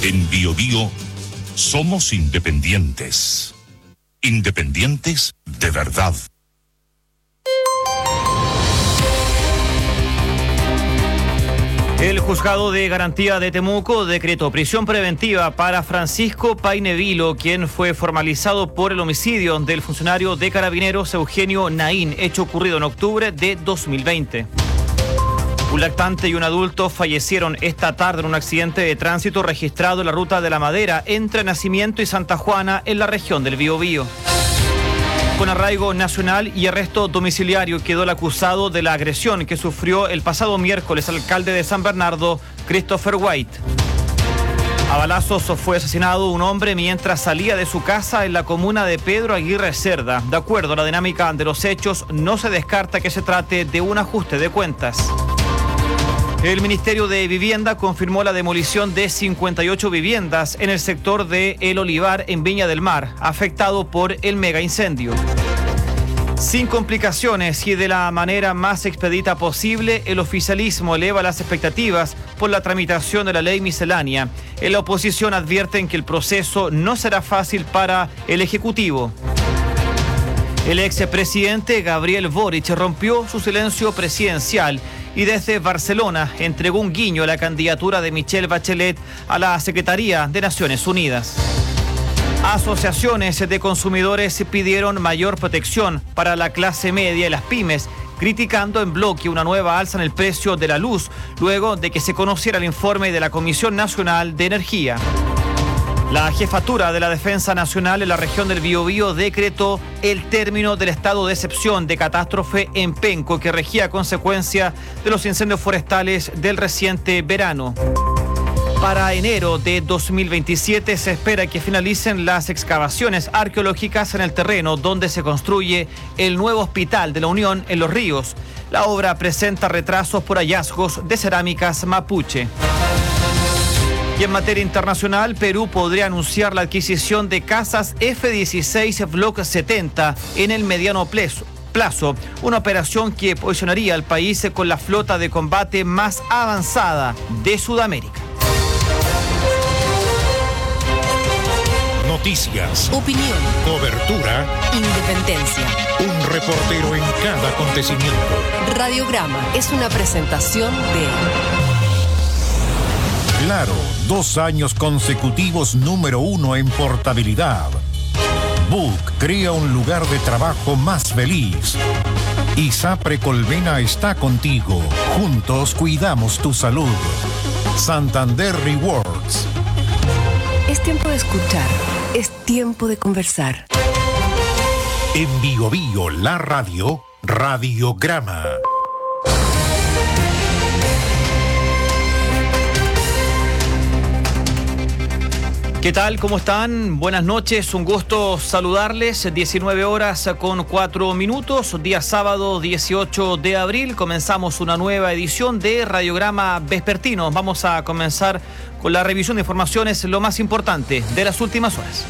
En BioBio somos independientes. Independientes de verdad. El juzgado de garantía de Temuco decretó prisión preventiva para Francisco Paine Vilo, quien fue formalizado por el homicidio del funcionario de Carabineros Eugenio Naín, hecho ocurrido en octubre de 2020. Un lactante y un adulto fallecieron esta tarde en un accidente de tránsito registrado en la ruta de la Madera entre Nacimiento y Santa Juana en la región del Biobío. Con arraigo nacional y arresto domiciliario quedó el acusado de la agresión que sufrió el pasado miércoles el alcalde de San Bernardo, Christopher White. A balazos fue asesinado un hombre mientras salía de su casa en la comuna de Pedro Aguirre Cerda. De acuerdo a la dinámica de los hechos, no se descarta que se trate de un ajuste de cuentas. El Ministerio de Vivienda confirmó la demolición de 58 viviendas en el sector de El Olivar en Viña del Mar, afectado por el mega incendio. Sin complicaciones y de la manera más expedita posible, el oficialismo eleva las expectativas por la tramitación de la ley miscelánea. En la oposición advierten que el proceso no será fácil para el Ejecutivo. El expresidente Gabriel Boric rompió su silencio presidencial y desde Barcelona entregó un guiño a la candidatura de Michelle Bachelet a la Secretaría de Naciones Unidas. Asociaciones de consumidores pidieron mayor protección para la clase media y las pymes, criticando en bloque una nueva alza en el precio de la luz, luego de que se conociera el informe de la Comisión Nacional de Energía. La Jefatura de la Defensa Nacional en la región del Biobío decretó el término del estado de excepción de catástrofe en Penco, que regía a consecuencia de los incendios forestales del reciente verano. Para enero de 2027 se espera que finalicen las excavaciones arqueológicas en el terreno donde se construye el nuevo Hospital de la Unión en Los Ríos. La obra presenta retrasos por hallazgos de cerámicas mapuche. Y en materia internacional, Perú podría anunciar la adquisición de casas F-16 Block 70 en el mediano plazo, una operación que posicionaría al país con la flota de combate más avanzada de Sudamérica. Noticias, opinión, cobertura, independencia. Un reportero en cada acontecimiento. Radiograma es una presentación de Claro, 2 años consecutivos número 1 en portabilidad. Book crea un lugar de trabajo más feliz. ISAPRE Colmena está contigo. Juntos cuidamos tu salud. Santander Rewards. Es tiempo de escuchar. Es tiempo de conversar. En BioBio, la radio, Radiograma. ¿Qué tal? ¿Cómo están? Buenas noches, un gusto saludarles. 19 horas con 4 minutos, día sábado 18 de abril. Comenzamos una nueva edición de Radiograma Vespertino. Vamos a comenzar con la revisión de informaciones, lo más importante de las últimas horas.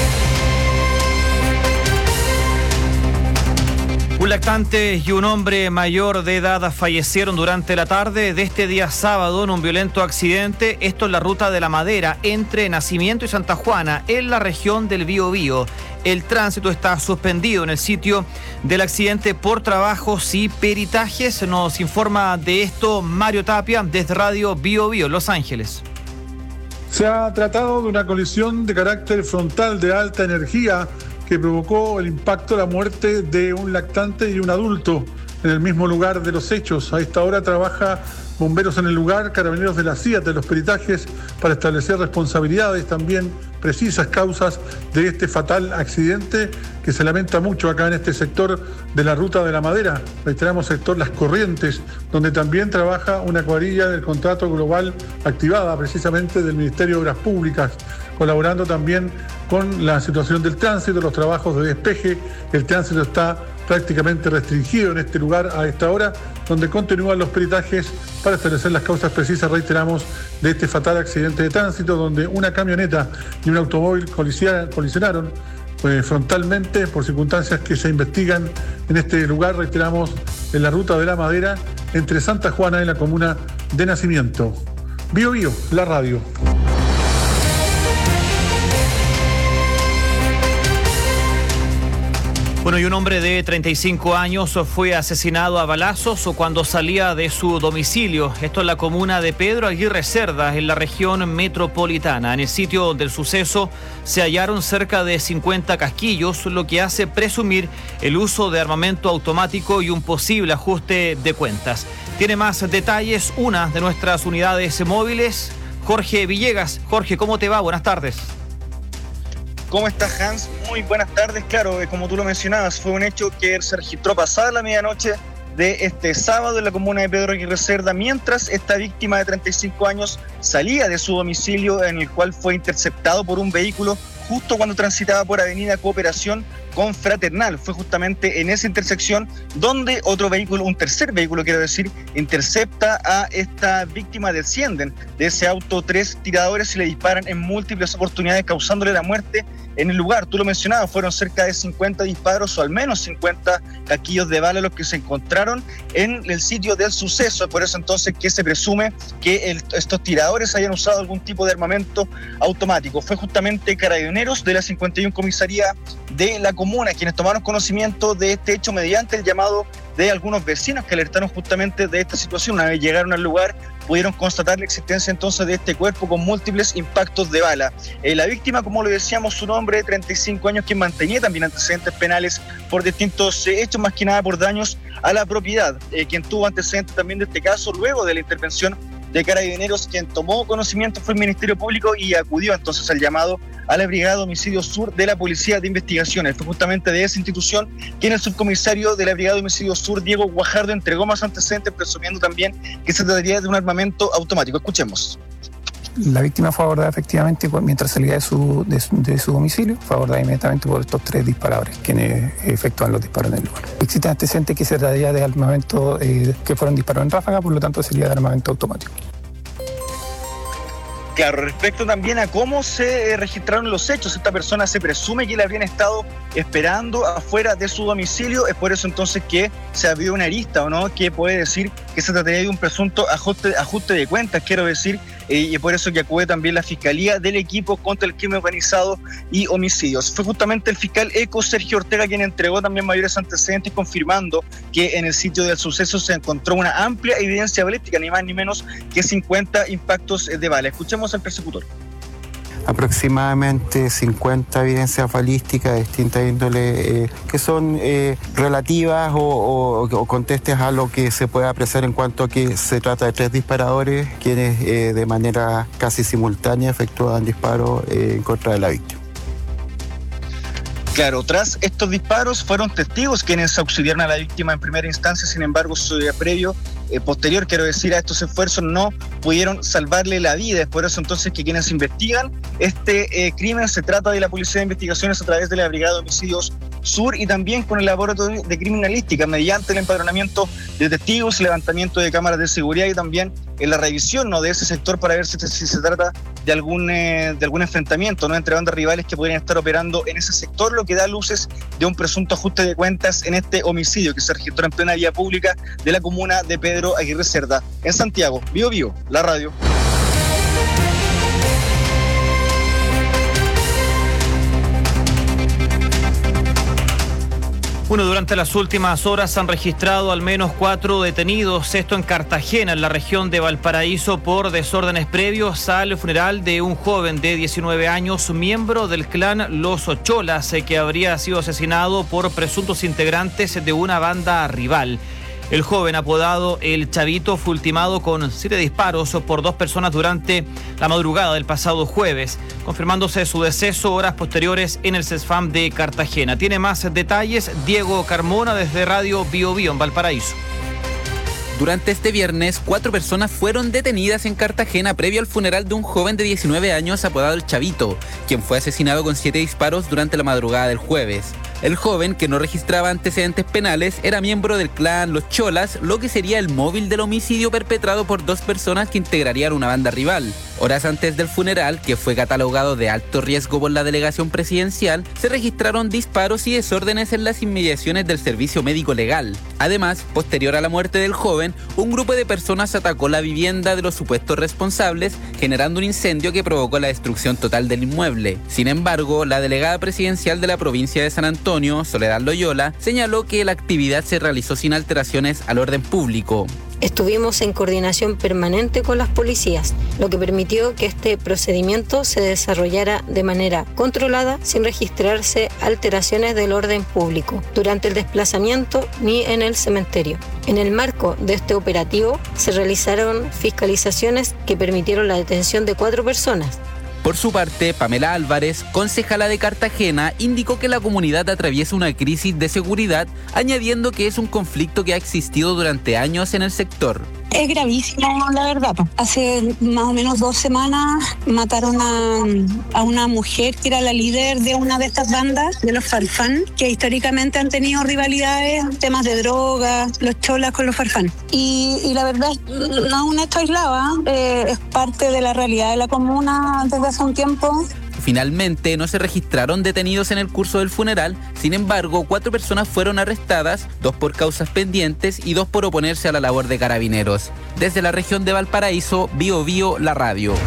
Un lactante y un hombre mayor de edad fallecieron durante la tarde de este día sábado en un violento accidente, esto en la ruta de la Madera, entre Nacimiento y Santa Juana, en la región del Biobío. El tránsito está suspendido en el sitio del accidente por trabajos y peritajes. Nos informa de esto Mario Tapia desde Radio Biobío, Los Ángeles. Se ha tratado de una colisión de carácter frontal de alta energía que provocó el impacto de la muerte de un lactante y un adulto en el mismo lugar de los hechos. A esta hora trabaja bomberos en el lugar, carabineros de la CIA, de los peritajes, para establecer responsabilidades, también precisas causas de este fatal accidente que se lamenta mucho acá en este sector de la Ruta de la Madera. Reiteramos, sector Las Corrientes, donde también trabaja una cuadrilla del contrato global activada precisamente del Ministerio de Obras Públicas, colaborando también con la situación del tránsito, los trabajos de despeje. El tránsito está prácticamente restringido en este lugar a esta hora, donde continúan los peritajes para establecer las causas precisas, reiteramos, de este fatal accidente de tránsito, donde una camioneta y un automóvil colisionaron frontalmente por circunstancias que se investigan en este lugar, reiteramos, en la Ruta de la Madera, entre Santa Juana y la comuna de Nacimiento. BioBio, la radio. Bueno, y un hombre de 35 años fue asesinado a balazos cuando salía de su domicilio. Esto en la comuna de Pedro Aguirre Cerda, en la región metropolitana. En el sitio del suceso se hallaron cerca de 50 casquillos, lo que hace presumir el uso de armamento automático y un posible ajuste de cuentas. Tiene más detalles una de nuestras unidades móviles, Jorge Villegas. Jorge, ¿cómo te va? Buenas tardes. ¿Cómo estás, Hans? Muy buenas tardes. Claro, como tú lo mencionabas, fue un hecho que se registró pasada la medianoche de este sábado en la comuna de Pedro Aguirre Cerda, mientras esta víctima de 35 años salía de su domicilio, en el cual fue interceptado por un vehículo justo cuando transitaba por Avenida Cooperación con Fraternal. Fue justamente en esa intersección donde otro vehículo, un tercer vehículo quiero decir, intercepta a esta víctima. Descienden de ese auto 3 tiradores y le disparan en múltiples oportunidades, causándole la muerte en el lugar. Tú lo mencionabas, fueron cerca de 50 disparos o al menos 50 casquillos de bala los que se encontraron en el sitio del suceso. Por eso entonces que se presume que estos tiradores hayan usado algún tipo de armamento automático. Fue justamente Carabineros de la 51 Comisaría de la comuna quienes tomaron conocimiento de este hecho mediante el llamado de algunos vecinos que alertaron justamente de esta situación. Una vez llegaron al lugar, pudieron constatar la existencia entonces de este cuerpo con múltiples impactos de bala. La víctima, como lo decíamos, un hombre de 35 años que mantenía también antecedentes penales por distintos hechos, más que nada por daños a la propiedad. Quien tuvo antecedentes también de este caso luego de la intervención de Carabineros, quien tomó conocimiento fue el Ministerio Público y acudió entonces al llamado a la Brigada de Homicidio Sur de la Policía de Investigaciones. Fue justamente de esa institución quien el subcomisario de la Brigada de Homicidio Sur, Diego Guajardo, entregó más antecedentes, presumiendo también que se trataría de un armamento automático. Escuchemos. La víctima fue abordada efectivamente mientras salía de su domicilio, fue abordada inmediatamente por estos 3 disparadores quienes efectúan los disparos en el lugar. Existen antecedentes que se trataría de armamento que fueron disparados en ráfaga, por lo tanto sería de armamento automático. Claro, respecto también a cómo se registraron los hechos, esta persona se presume que le habrían estado esperando afuera de su domicilio. Es por eso entonces que se abrió una arista, ¿o no?, que puede decir que se trataría de un presunto ajuste de cuentas, quiero decir, y es por eso que acude también la Fiscalía del Equipo contra el Crimen Organizado y Homicidios. Fue justamente el fiscal ECO, Sergio Ortega, quien entregó también mayores antecedentes, confirmando que en el sitio del suceso se encontró una amplia evidencia balística, ni más ni menos que 50 impactos de bala. Escuchemos al persecutor. Aproximadamente 50 evidencias balísticas de distinta índole que son relativas o contestes a lo que se puede apreciar en cuanto a que se trata de 3 disparadores quienes de manera casi simultánea efectúan disparos en contra de la víctima. Claro, tras estos disparos fueron testigos quienes auxiliaron a la víctima en primera instancia. Sin embargo, posterior, quiero decir, a estos esfuerzos no pudieron salvarle la vida. Es por eso entonces que quienes investigan este crimen se trata de la Policía de Investigaciones a través de la Brigada de Homicidios Sur y también con el Laboratorio de Criminalística mediante el empadronamiento de testigos, levantamiento de cámaras de seguridad y también en la revisión, ¿no?, de ese sector para ver si se trata de algún enfrentamiento, ¿no?, entre bandas rivales que podrían estar operando en ese sector, lo que da luces de un presunto ajuste de cuentas en este homicidio que se registró en plena vía pública de la comuna de Pedro Aguirre Cerda. En Santiago, Bio Bio, la radio. Bueno, durante las últimas horas han registrado al menos 4 detenidos, esto en Cartagena, en la región de Valparaíso, por desórdenes previos al funeral de un joven de 19 años, miembro del clan Los Cholas, que habría sido asesinado por presuntos integrantes de una banda rival. El joven, apodado El Chavito, fue ultimado con 7 disparos por 2 personas durante la madrugada del pasado jueves, confirmándose su deceso horas posteriores en el CESFAM de Cartagena. Tiene más detalles Diego Carmona desde Radio Bio Bio en Valparaíso. Durante este viernes, 4 personas fueron detenidas en Cartagena previo al funeral de un joven de 19 años apodado El Chavito, quien fue asesinado con 7 disparos durante la madrugada del jueves. El joven, que no registraba antecedentes penales, era miembro del clan Los Cholas, lo que sería el móvil del homicidio perpetrado por 2 personas que integrarían una banda rival. Horas antes del funeral, que fue catalogado de alto riesgo por la delegación presidencial, se registraron disparos y desórdenes en las inmediaciones del servicio médico legal. Además, posterior a la muerte del joven, un grupo de personas atacó la vivienda de los supuestos responsables, generando un incendio que provocó la destrucción total del inmueble. Sin embargo, la delegada presidencial de la provincia de San Antonio, Soledad Loyola, señaló que la actividad se realizó sin alteraciones al orden público. Estuvimos en coordinación permanente con las policías, lo que permitió que este procedimiento se desarrollara de manera controlada sin registrarse alteraciones del orden público durante el desplazamiento ni en el cementerio. En el marco de este operativo se realizaron fiscalizaciones que permitieron la detención de 4 personas. Por su parte, Pamela Álvarez, concejala de Cartagena, indicó que la comunidad atraviesa una crisis de seguridad, añadiendo que es un conflicto que ha existido durante años en el sector. Es gravísimo, la verdad. Hace más o menos 2 semanas mataron a una mujer que era la líder de una de estas bandas, de los Farfán, que históricamente han tenido rivalidades, temas de drogas, los cholas con los Farfán. Y la verdad, no es un hecho aislado, es parte de la realidad de la comuna desde hace un tiempo. Finalmente, no se registraron detenidos en el curso del funeral. Sin embargo, 4 personas fueron arrestadas, 2 por causas pendientes y 2 por oponerse a la labor de carabineros. Desde la región de Valparaíso, Bio Bio, la radio.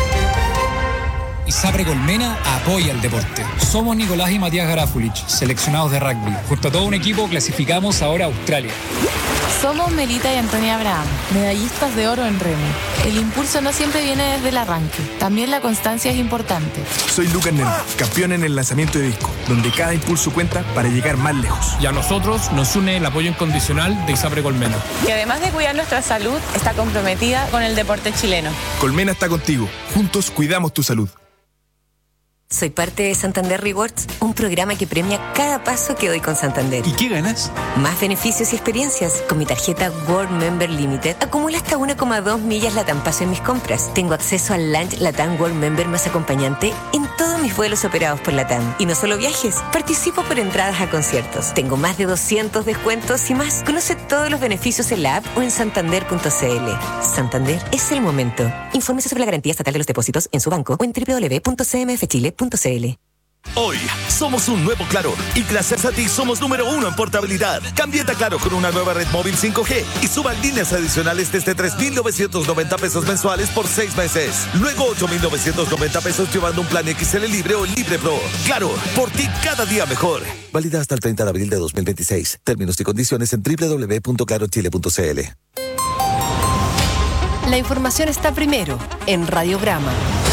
ISAPRE Colmena apoya el deporte. Somos Nicolás y Matías Garafulich, seleccionados de rugby. Junto a todo un equipo clasificamos ahora a Australia. Somos Melita y Antonia Abraham, medallistas de oro en remo. El impulso no siempre viene desde el arranque, también la constancia es importante. Soy Lucas Neno, campeón en el lanzamiento de disco, donde cada impulso cuenta para llegar más lejos. Y a nosotros nos une el apoyo incondicional de ISAPRE Colmena, que además de cuidar nuestra salud, está comprometida con el deporte chileno. Colmena está contigo, juntos cuidamos tu salud. Soy parte de Santander Rewards, un programa que premia cada paso que doy con Santander. ¿Y qué ganas? Más beneficios y experiencias. Con mi tarjeta World Member Limited acumulo hasta 1,2 millas Latam Paso en mis compras. Tengo acceso al Lunch Latam World Member más acompañante en todos mis vuelos operados por Latam. Y no solo viajes, participo por entradas a conciertos. Tengo más de 200 descuentos y más. Conoce todos los beneficios en la app o en santander.cl. Santander es el momento. Infórmese sobre la garantía estatal de los depósitos en su banco o en www.cmfchile.cl. Hoy somos un nuevo Claro y gracias a ti somos número 1 en portabilidad. Cámbiate a Claro con una nueva red móvil 5G y suban líneas adicionales desde 3,990 pesos mensuales por 6 meses. Luego 8,990 pesos llevando un plan XL Libre o Libre Pro. Claro, por ti cada día mejor. Válida hasta el 30 de abril de 2026. Términos y condiciones en www.clarochile.cl. La información está primero en Radiograma.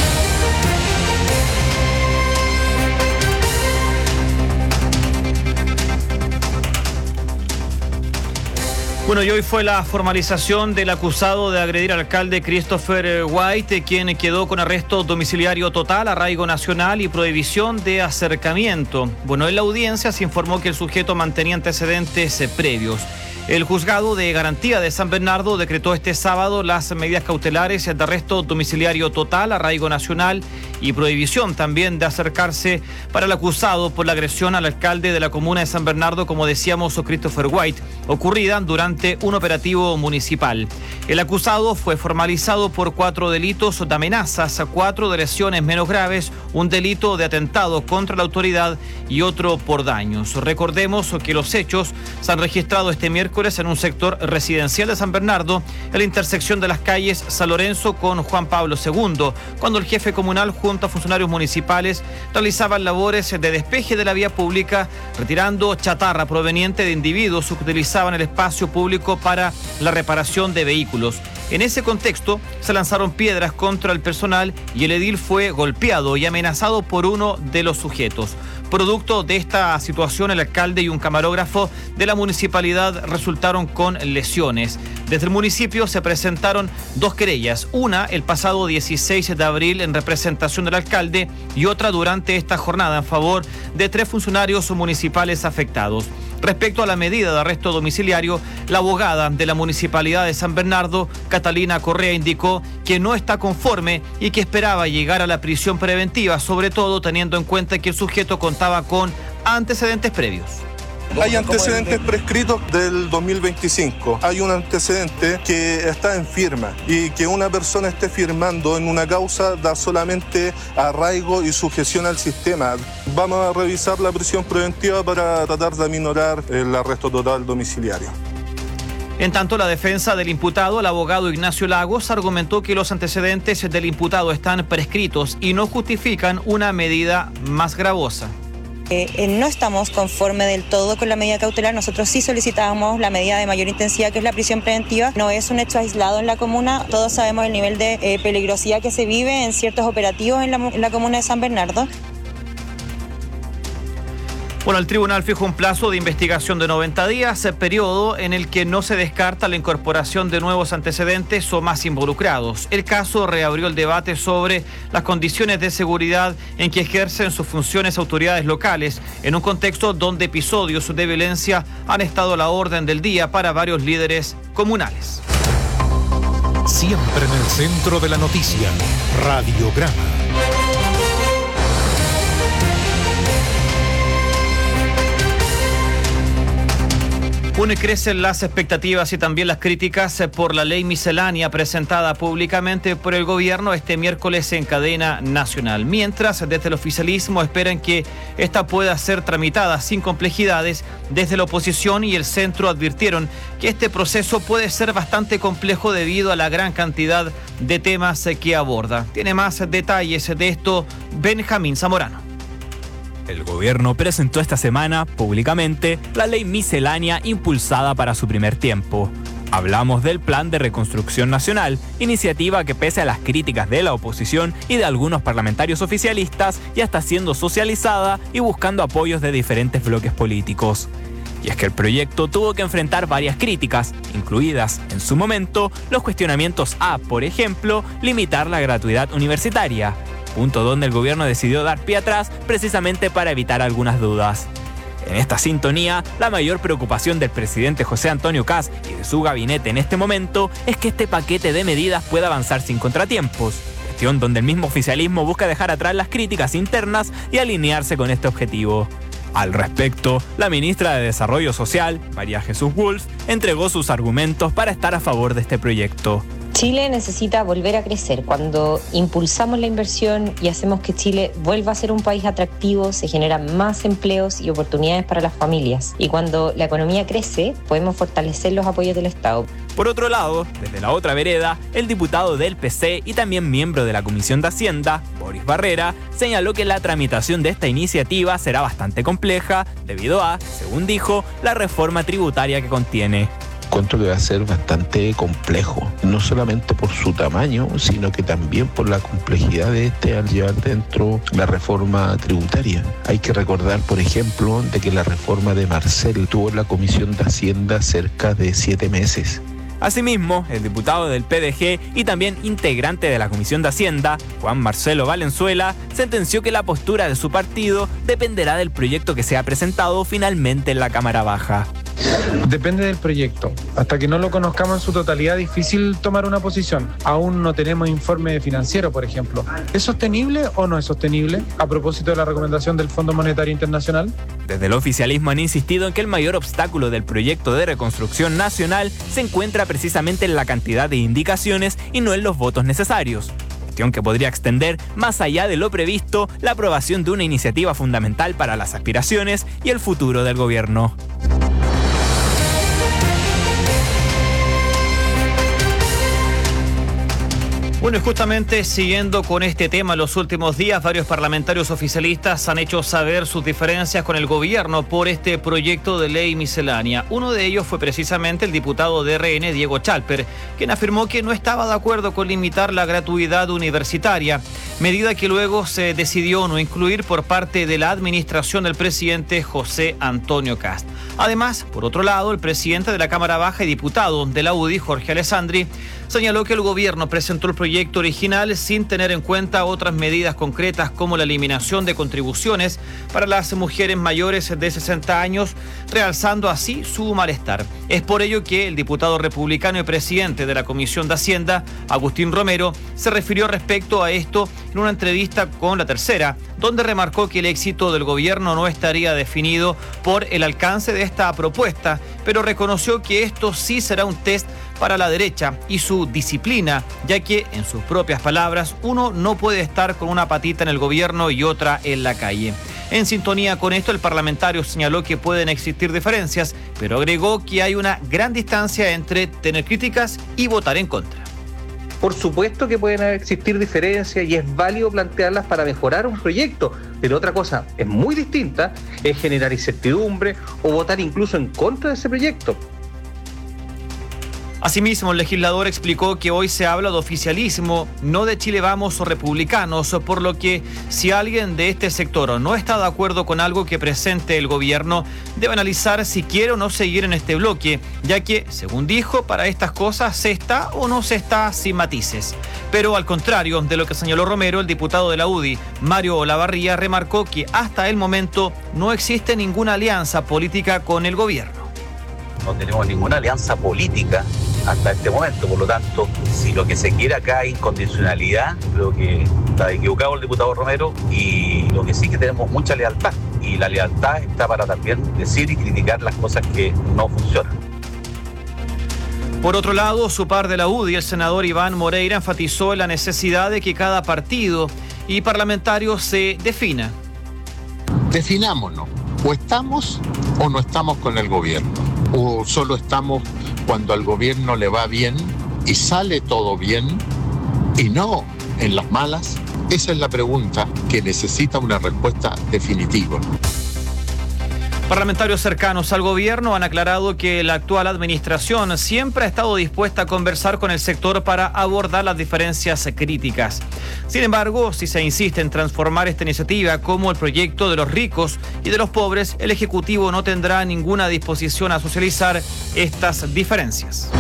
Bueno, y hoy fue la formalización del acusado de agredir al alcalde Christopher White, quien quedó con arresto domiciliario total, arraigo nacional y prohibición de acercamiento. Bueno, en la audiencia se informó que el sujeto mantenía antecedentes previos. El juzgado de garantía de San Bernardo decretó este sábado las medidas cautelares de arresto domiciliario total, arraigo nacional y prohibición también de acercarse para el acusado por la agresión al alcalde de la comuna de San Bernardo, como decíamos, Christopher White, ocurrida durante un operativo municipal. El acusado fue formalizado por 4 delitos de amenazas, 4 de lesiones menos graves, un delito de atentado contra la autoridad y otro por daños. Recordemos que los hechos se han registrado este miércoles en un sector residencial de San Bernardo, en la intersección de las calles San Lorenzo con Juan Pablo II, cuando el jefe comunal junto a funcionarios municipales realizaban labores de despeje de la vía pública, retirando chatarra proveniente de individuos que utilizaban el espacio público para la reparación de vehículos. En ese contexto, se lanzaron piedras contra el personal y el edil fue golpeado y amenazado por uno de los sujetos. Producto de esta situación, el alcalde y un camarógrafo de la municipalidad resultaron con lesiones. Desde el municipio se presentaron 2 querellas, una el pasado 16 de abril en representación del alcalde y otra durante esta jornada en favor de 3 funcionarios municipales afectados. Respecto a la medida de arresto domiciliario, la abogada de la Municipalidad de San Bernardo, Catalina Correa, indicó que no está conforme y que esperaba llegar a la prisión preventiva, sobre todo teniendo en cuenta que el sujeto contaba con antecedentes previos. Hay antecedentes prescritos del 2025. Hay un antecedente que está en firma y que una persona esté firmando en una causa da solamente arraigo y sujeción al sistema. Vamos a revisar la prisión preventiva para tratar de aminorar el arresto total domiciliario. En tanto, la defensa del imputado, el abogado Ignacio Lagos, argumentó que los antecedentes del imputado están prescritos y no justifican una medida más gravosa. No estamos conformes del todo con la medida cautelar. Nosotros sí solicitábamos la medida de mayor intensidad, que es la prisión preventiva. No es un hecho aislado en la comuna. Todos sabemos el nivel de peligrosidad que se vive en ciertos operativos en la comuna de San Bernardo. Bueno, el tribunal fijó un plazo de investigación de 90 días, periodo en el que no se descarta la incorporación de nuevos antecedentes o más involucrados. El caso reabrió el debate sobre las condiciones de seguridad en que ejercen sus funciones autoridades locales, en un contexto donde episodios de violencia han estado a la orden del día para varios líderes comunales. Siempre en el centro de la noticia, Radiograma. Crecen las expectativas y también las críticas por la ley miscelánea presentada públicamente por el gobierno este miércoles en cadena nacional. Mientras, desde el oficialismo esperan que esta pueda ser tramitada sin complejidades, desde la oposición y el centro advirtieron que este proceso puede ser bastante complejo debido a la gran cantidad de temas que aborda. Tiene más detalles de esto Benjamín Zamorano. El gobierno presentó esta semana, públicamente, la ley miscelánea impulsada para su primer tiempo. Hablamos del Plan de Reconstrucción Nacional, iniciativa que pese a las críticas de la oposición y de algunos parlamentarios oficialistas, ya está siendo socializada y buscando apoyos de diferentes bloques políticos. Y es que el proyecto tuvo que enfrentar varias críticas, incluidas, en su momento, los cuestionamientos a, por ejemplo, limitar la gratuidad universitaria, punto donde el gobierno decidió dar pie atrás precisamente para evitar algunas dudas. En esta sintonía, la mayor preocupación del presidente José Antonio Kast y de su gabinete en este momento es que este paquete de medidas pueda avanzar sin contratiempos, cuestión donde el mismo oficialismo busca dejar atrás las críticas internas y alinearse con este objetivo. Al respecto, la ministra de Desarrollo Social, María Jesús Wolf, entregó sus argumentos para estar a favor de este proyecto. Chile necesita volver a crecer. Cuando impulsamos la inversión y hacemos que Chile vuelva a ser un país atractivo, se generan más empleos y oportunidades para las familias. Y cuando la economía crece, podemos fortalecer los apoyos del Estado. Por otro lado, desde la otra vereda, el diputado del PC y también miembro de la Comisión de Hacienda, Boris Barrera, señaló que la tramitación de esta iniciativa será bastante compleja debido a, según dijo, la reforma tributaria que contiene. Encuentro que va a ser bastante complejo, no solamente por su tamaño, sino que también por la complejidad de al llevar dentro la reforma tributaria. Hay que recordar, por ejemplo, de que la reforma de Marcel tuvo en la Comisión de Hacienda cerca de 7 meses. Asimismo, el diputado del PDG y también integrante de la Comisión de Hacienda, Juan Marcelo Valenzuela, sentenció que la postura de su partido dependerá del proyecto que sea presentado finalmente en la Cámara Baja. Depende del proyecto. Hasta que no lo conozcamos en su totalidad, es difícil tomar una posición. Aún no tenemos informe financiero, por ejemplo. ¿Es sostenible o no es sostenible? A propósito de la recomendación del Fondo Monetario Internacional. Desde el oficialismo han insistido en que el mayor obstáculo del proyecto de reconstrucción nacional se encuentra precisamente en la cantidad de indicaciones y no en los votos necesarios. Cuestión que podría extender más allá de lo previsto la aprobación de una iniciativa fundamental para las aspiraciones y el futuro del gobierno. Bueno, y justamente siguiendo con este tema, en los últimos días varios parlamentarios oficialistas han hecho saber sus diferencias con el gobierno por este proyecto de ley miscelánea. Uno de ellos fue precisamente el diputado de RN, Diego Chalper, quien afirmó que no estaba de acuerdo con limitar la gratuidad universitaria, medida que luego se decidió no incluir por parte de la administración del presidente José Antonio Kast. Además, por otro lado, el presidente de la Cámara Baja y diputado de la UDI, Jorge Alessandri, señaló que el gobierno presentó el proyecto proyecto original sin tener en cuenta otras medidas concretas como la eliminación de contribuciones para las mujeres mayores de 60 años, realzando así su malestar. Es por ello que el diputado republicano y presidente de la Comisión de Hacienda, Agustín Romero, se refirió respecto a esto en una entrevista con La Tercera, donde remarcó que el éxito del gobierno no estaría definido por el alcance de esta propuesta, pero reconoció que esto sí será un test para la derecha y su disciplina, ya que, en sus propias palabras, uno no puede estar con una patita en el gobierno y otra en la calle. En sintonía con esto, el parlamentario señaló que pueden existir diferencias, pero agregó que hay una gran distancia entre tener críticas y votar en contra. Por supuesto que pueden existir diferencias y es válido plantearlas para mejorar un proyecto, pero otra cosa es muy distinta, es generar incertidumbre o votar incluso en contra de ese proyecto. Asimismo, el legislador explicó que hoy se habla de oficialismo, no de Chile Vamos o republicanos, por lo que si alguien de este sector no está de acuerdo con algo que presente el gobierno, debe analizar si quiere o no seguir en este bloque, ya que, según dijo, para estas cosas se está o no se está sin matices. Pero al contrario de lo que señaló Romero, el diputado de la UDI, Mario Olavarría, remarcó que hasta el momento no existe ninguna alianza política con el gobierno. No tenemos ninguna alianza política hasta este momento, por lo tanto, si lo que se quiere acá es incondicionalidad, creo que está equivocado el diputado Romero, y lo que sí que tenemos mucha lealtad, y la lealtad está para también decir y criticar las cosas que no funcionan. Por otro lado, su par de la UDI, el senador Iván Moreira, enfatizó la necesidad de que cada partido y parlamentario se defina. Definámonos, o estamos o no estamos con el gobierno, o solo estamos cuando al gobierno le va bien y sale todo bien y no en las malas. Esa es la pregunta que necesita una respuesta definitiva. Parlamentarios cercanos al gobierno han aclarado que la actual administración siempre ha estado dispuesta a conversar con el sector para abordar las diferencias críticas. Sin embargo, si se insiste en transformar esta iniciativa como el proyecto de los ricos y de los pobres, el Ejecutivo no tendrá ninguna disposición a socializar estas diferencias.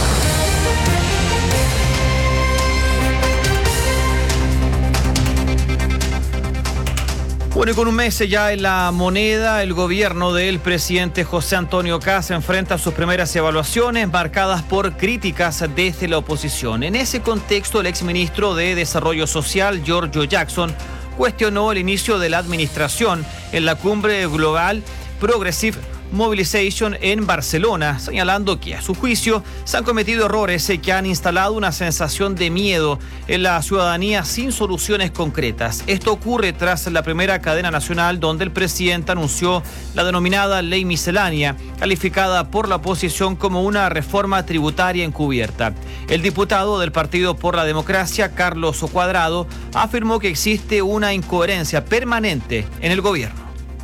Bueno, y con un mes ya en la moneda, el gobierno del presidente José Antonio Kast enfrenta sus primeras evaluaciones marcadas por críticas desde la oposición. En ese contexto, el exministro de Desarrollo Social, Giorgio Jackson, cuestionó el inicio de la administración en la cumbre global Progressive Mobilization en Barcelona, señalando que a su juicio se han cometido errores que han instalado una sensación de miedo en la ciudadanía sin soluciones concretas. Esto ocurre tras la primera cadena nacional donde el presidente anunció la denominada ley miscelánea, calificada por la oposición como una reforma tributaria encubierta. El diputado del Partido por la Democracia, Carlos Cuadrado, afirmó que existe una incoherencia permanente en el gobierno.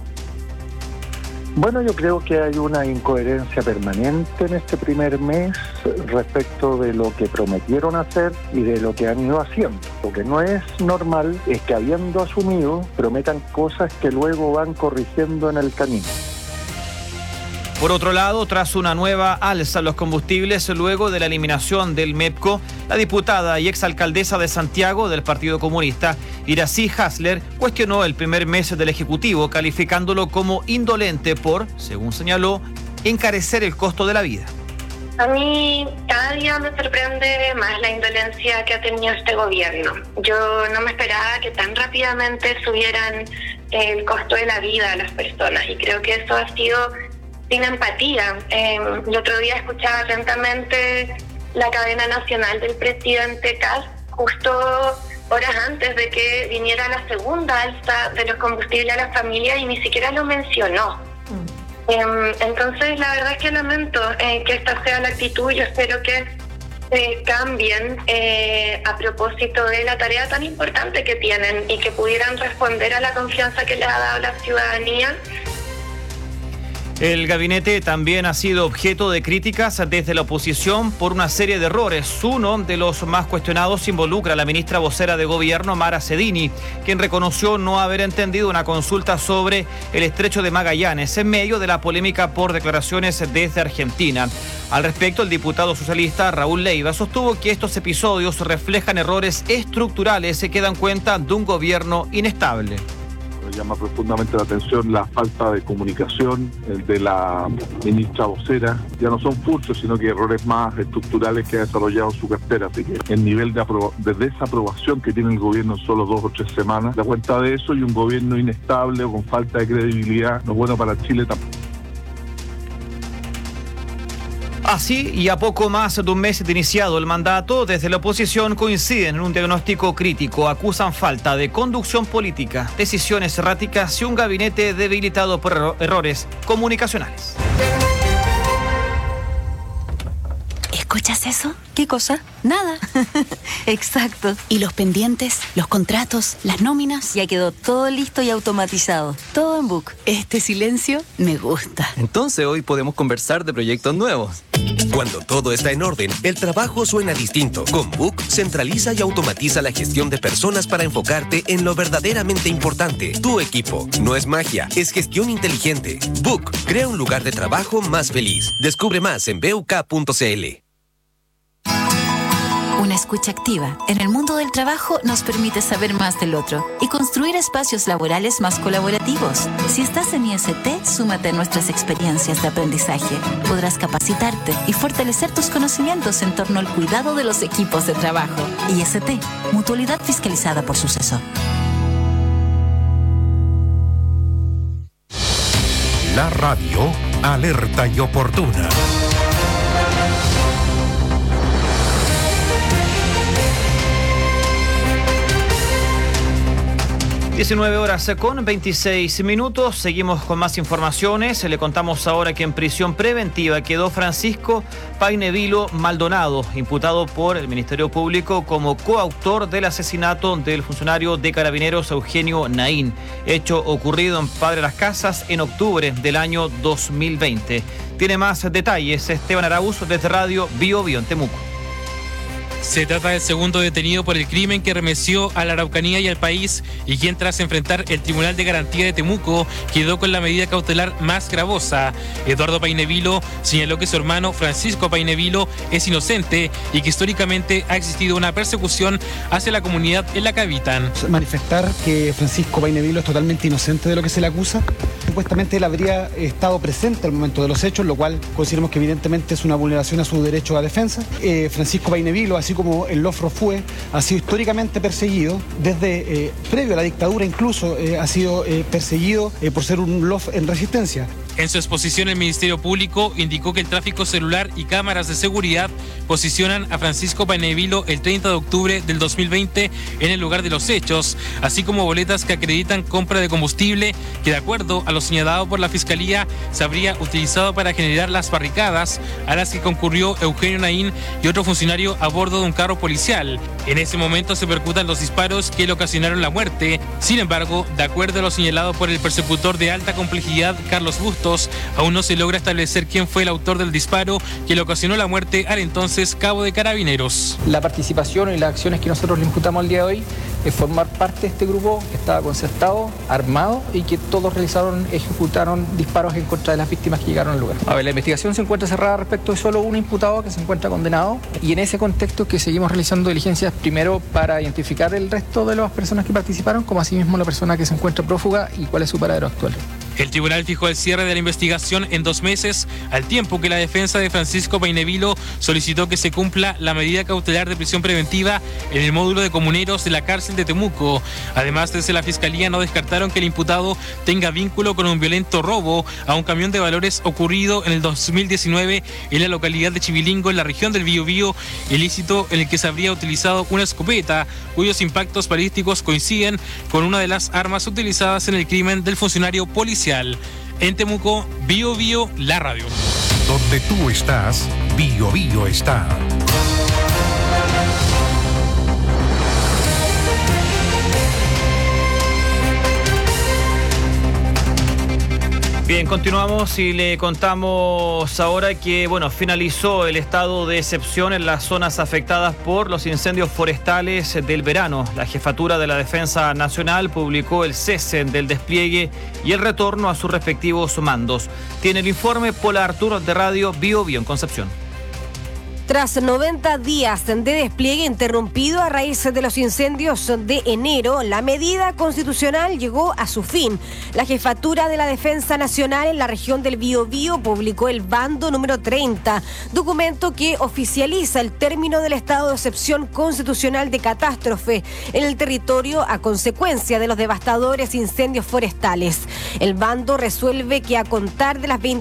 Bueno, yo creo que hay una incoherencia permanente en este primer mes respecto de lo que prometieron hacer y de lo que han ido haciendo. Lo que no es normal es que, habiendo asumido, prometan cosas que luego van corrigiendo en el camino. Por otro lado, tras una nueva alza en los combustibles luego de la eliminación del MEPCO, la diputada y exalcaldesa de Santiago del Partido Comunista, Iracy Hasler, cuestionó el primer mes del Ejecutivo, calificándolo como indolente por, según señaló, encarecer el costo de la vida. A mí cada día me sorprende más la indolencia que ha tenido este gobierno. Yo no me esperaba que tan rápidamente subieran el costo de la vida a las personas, y creo que eso ha sido sin empatía. El otro día escuchaba atentamente la cadena nacional del presidente Kast, justo horas antes de que viniera la segunda alza de los combustibles a las familias, y ni siquiera lo mencionó. Entonces, la verdad es que lamento que esta sea la actitud. Yo espero que cambien a propósito de la tarea tan importante que tienen y que pudieran responder a la confianza que les ha dado la ciudadanía. El gabinete también ha sido objeto de críticas desde la oposición por una serie de errores. Uno de los más cuestionados involucra a la ministra vocera de Gobierno, Mara Cedini, quien reconoció no haber entendido una consulta sobre el estrecho de Magallanes en medio de la polémica por declaraciones desde Argentina. Al respecto, el diputado socialista Raúl Leiva sostuvo que estos episodios reflejan errores estructurales que dan cuenta de un gobierno inestable. Llama profundamente la atención la falta de comunicación de la ministra vocera. Ya no son furtos, sino que errores más estructurales que ha desarrollado su cartera. Así que el nivel de desaprobación que tiene el gobierno en solo 2 o 3 semanas da cuenta de eso, y un gobierno inestable o con falta de credibilidad no es bueno para Chile tampoco. Así, y a poco más de un mes de iniciado el mandato, desde la oposición coinciden en un diagnóstico crítico. Acusan falta de conducción política, decisiones erráticas y un gabinete debilitado por errores comunicacionales. ¿Escuchas eso? ¿Qué cosa? Nada. Exacto. ¿Y los pendientes, los contratos, las nóminas? Ya quedó todo listo y automatizado. Todo en Book. Este silencio me gusta. Entonces hoy podemos conversar de proyectos nuevos. Cuando todo está en orden, el trabajo suena distinto. Con Book, centraliza y automatiza la gestión de personas para enfocarte en lo verdaderamente importante. Tu equipo. No es magia, es gestión inteligente. Book, crea un lugar de trabajo más feliz. Descubre más en buk.cl. Una escucha activa en el mundo del trabajo nos permite saber más del otro y construir espacios laborales más colaborativos. Si estás en IST, súmate a nuestras experiencias de aprendizaje. Podrás capacitarte y fortalecer tus conocimientos en torno al cuidado de los equipos de trabajo. IST, mutualidad fiscalizada por Suceso. La radio, alerta y oportuna. 19 horas con 26 minutos. Seguimos con más informaciones. Le contamos ahora que en prisión preventiva quedó Francisco Painevilo Maldonado, imputado por el Ministerio Público como coautor del asesinato del funcionario de Carabineros Eugenio Naín, hecho ocurrido en Padre Las Casas en octubre del año 2020. Tiene más detalles Esteban Araúz desde Radio Bio Bio en Temuco. Se trata del segundo detenido por el crimen que remeció a la Araucanía y al país, y quien tras enfrentar el Tribunal de Garantía de Temuco quedó con la medida cautelar más gravosa. Eduardo Painevilo señaló que su hermano Francisco Painevilo es inocente y que históricamente ha existido una persecución hacia la comunidad en la que habitan. Manifestar que Francisco Painevilo es totalmente inocente de lo que se le acusa. Supuestamente él habría estado presente al momento de los hechos, lo cual consideramos que evidentemente es una vulneración a su derecho a defensa. Francisco Painevilo, así como el Lofro fue, ha sido históricamente perseguido, desde previo a la dictadura incluso ha sido perseguido por ser un LOF en resistencia. En su exposición, el Ministerio Público indicó que el tráfico celular y cámaras de seguridad posicionan a Francisco Painevilo el 30 de octubre del 2020 en el lugar de los hechos, así como boletas que acreditan compra de combustible que, de acuerdo a lo señalado por la Fiscalía, se habría utilizado para generar las barricadas a las que concurrió Eugenio Naín y otro funcionario a bordo de un carro policial. En ese momento se percutan los disparos que le ocasionaron la muerte. Sin embargo, de acuerdo a lo señalado por el persecutor de alta complejidad, Carlos Bustos, aún no se logra establecer quién fue el autor del disparo que le ocasionó la muerte al entonces cabo de Carabineros. La participación y las acciones que nosotros le imputamos al día de hoy es formar parte de este grupo que estaba concertado, armado y que todos ejecutaron disparos en contra de las víctimas que llegaron al lugar. A ver, la investigación se encuentra cerrada respecto de solo un imputado que se encuentra condenado, y en ese contexto que seguimos realizando diligencias primero para identificar el resto de las personas que participaron, como asimismo la persona que se encuentra prófuga y cuál es su paradero actual. El tribunal fijó el cierre de la investigación en 2 meses, al tiempo que la defensa de Francisco Painevilo solicitó que se cumpla la medida cautelar de prisión preventiva en el módulo de comuneros de la cárcel de Temuco. Además, desde la Fiscalía no descartaron que el imputado tenga vínculo con un violento robo a un camión de valores ocurrido en el 2019 en la localidad de Chivilingo, en la región del Biobío, ilícito en el que se habría utilizado una escopeta, cuyos impactos balísticos coinciden con una de las armas utilizadas en el crimen del funcionario policial. En Temuco, Bio Bio, la radio. Donde tú estás, Bio Bio está. Bien, continuamos y le contamos ahora que, finalizó el estado de excepción en las zonas afectadas por los incendios forestales del verano. La Jefatura de la Defensa Nacional publicó el cese del despliegue y el retorno a sus respectivos mandos. Tiene el informe Paula Arturo de Radio Bio Bio en Concepción. Tras 90 días de despliegue interrumpido a raíz de los incendios de enero, la medida constitucional llegó a su fin. La Jefatura de la Defensa Nacional en la región del Biobío publicó el bando número 30, documento que oficializa el término del estado de excepción constitucional de catástrofe en el territorio a consecuencia de los devastadores incendios forestales. El bando resuelve que a contar de las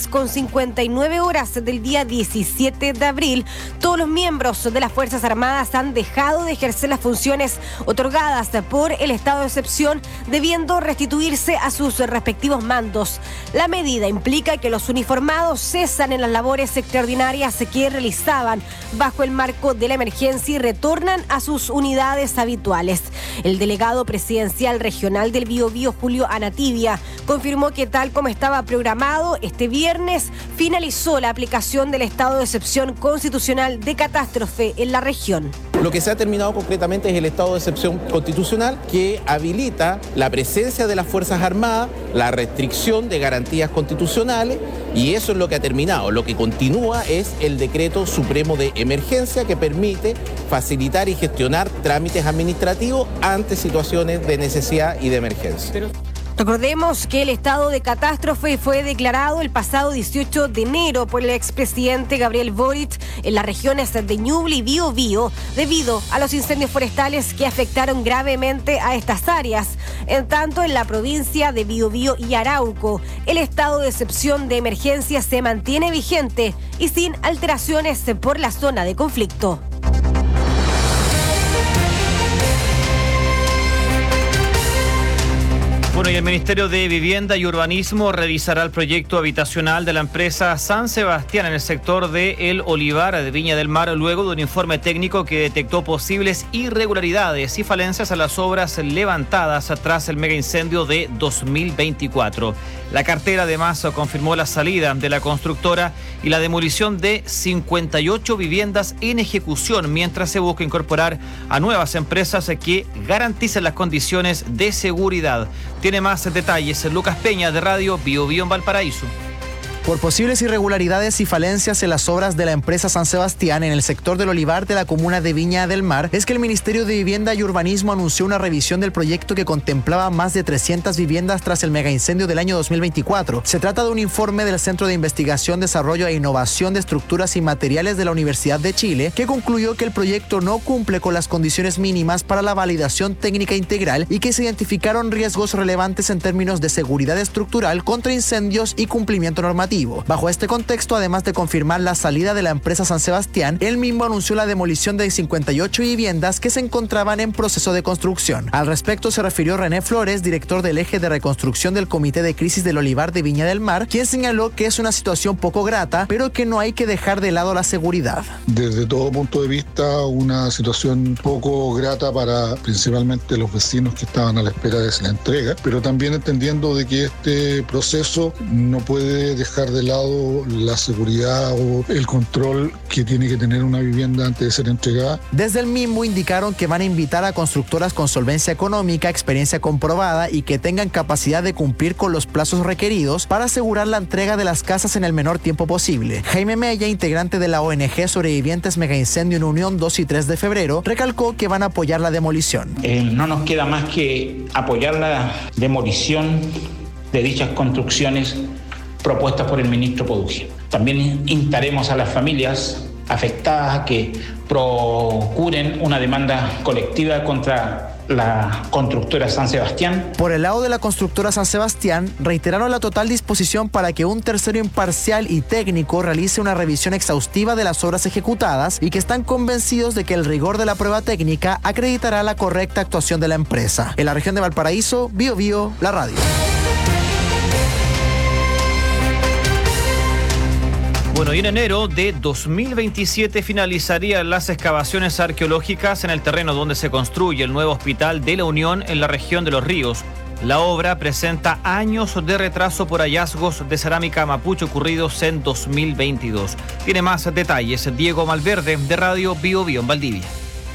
23:59 horas del día 17 de abril, todos los miembros de las Fuerzas Armadas han dejado de ejercer las funciones otorgadas por el estado de excepción, debiendo restituirse a sus respectivos mandos. La medida implica que los uniformados cesan en las labores extraordinarias que realizaban bajo el marco de la emergencia y retornan a sus unidades habituales. El delegado presidencial regional del Biobío, Julio Anativia, confirmó que tal como estaba programado, este viernes finalizó la aplicación del estado de excepción constitucional de catástrofe en la región. Lo que se ha terminado concretamente es el estado de excepción constitucional que habilita la presencia de las Fuerzas Armadas, la restricción de garantías constitucionales, y eso es lo que ha terminado. Lo que continúa es el decreto supremo de emergencia que permite facilitar y gestionar trámites administrativos ante situaciones de necesidad y de emergencia. Recordemos que el estado de catástrofe fue declarado el pasado 18 de enero por el expresidente Gabriel Boric en las regiones de Ñuble y Biobío debido a los incendios forestales que afectaron gravemente a estas áreas. En tanto, en la provincia de Biobío y Arauco, el estado de excepción de emergencia se mantiene vigente y sin alteraciones por la zona de conflicto. Y el Ministerio de Vivienda y Urbanismo revisará el proyecto habitacional de la empresa San Sebastián en el sector de El Olivar de Viña del Mar, luego de un informe técnico que detectó posibles irregularidades y falencias a las obras levantadas tras el mega incendio de 2024. La cartera además confirmó la salida de la constructora y la demolición de 58 viviendas en ejecución, mientras se busca incorporar a nuevas empresas que garanticen las condiciones de seguridad. Tiene más detalles Lucas Peña de Radio Bio Bio en Valparaíso. Por posibles irregularidades y falencias en las obras de la empresa San Sebastián en el sector del Olivar de la comuna de Viña del Mar, es que el Ministerio de Vivienda y Urbanismo anunció una revisión del proyecto que contemplaba más de 300 viviendas tras el megaincendio del año 2024. Se trata de un informe del Centro de Investigación, Desarrollo e Innovación de Estructuras y Materiales de la Universidad de Chile, que concluyó que el proyecto no cumple con las condiciones mínimas para la validación técnica integral y que se identificaron riesgos relevantes en términos de seguridad estructural contra incendios y cumplimiento normativo. Bajo este contexto, además de confirmar la salida de la empresa San Sebastián, él mismo anunció la demolición de 58 viviendas que se encontraban en proceso de construcción. Al respecto se refirió René Flores, director del eje de reconstrucción del Comité de Crisis del Olivar de Viña del Mar, quien señaló que es una situación poco grata, pero que no hay que dejar de lado la seguridad. Desde todo punto de vista, una situación poco grata para principalmente los vecinos que estaban a la espera de la entrega, pero también entendiendo de que este proceso no puede dejar de lado la seguridad o el control que tiene que tener una vivienda antes de ser entregada. Desde el mismo indicaron que van a invitar a constructoras con solvencia económica, experiencia comprobada y que tengan capacidad de cumplir con los plazos requeridos para asegurar la entrega de las casas en el menor tiempo posible. Jaime Mella, integrante de la ONG Sobrevivientes Megaincendio en Unión 2 y 3 de febrero, recalcó que van a apoyar la demolición. No nos queda más que apoyar la demolición de dichas construcciones propuestas por el ministro Producia. También instaremos a las familias afectadas a que procuren una demanda colectiva contra la constructora San Sebastián. Por el lado de la constructora San Sebastián, reiteraron la total disposición para que un tercero imparcial y técnico realice una revisión exhaustiva de las obras ejecutadas y que están convencidos de que el rigor de la prueba técnica acreditará la correcta actuación de la empresa. En la región de Valparaíso, Bio Bio, la radio. Y en enero de 2027 finalizarían las excavaciones arqueológicas en el terreno donde se construye el nuevo Hospital de la Unión en la región de Los Ríos. La obra presenta años de retraso por hallazgos de cerámica mapuche ocurridos en 2022. Tiene más detalles Diego Malverde, de Radio Bio Bio en Valdivia.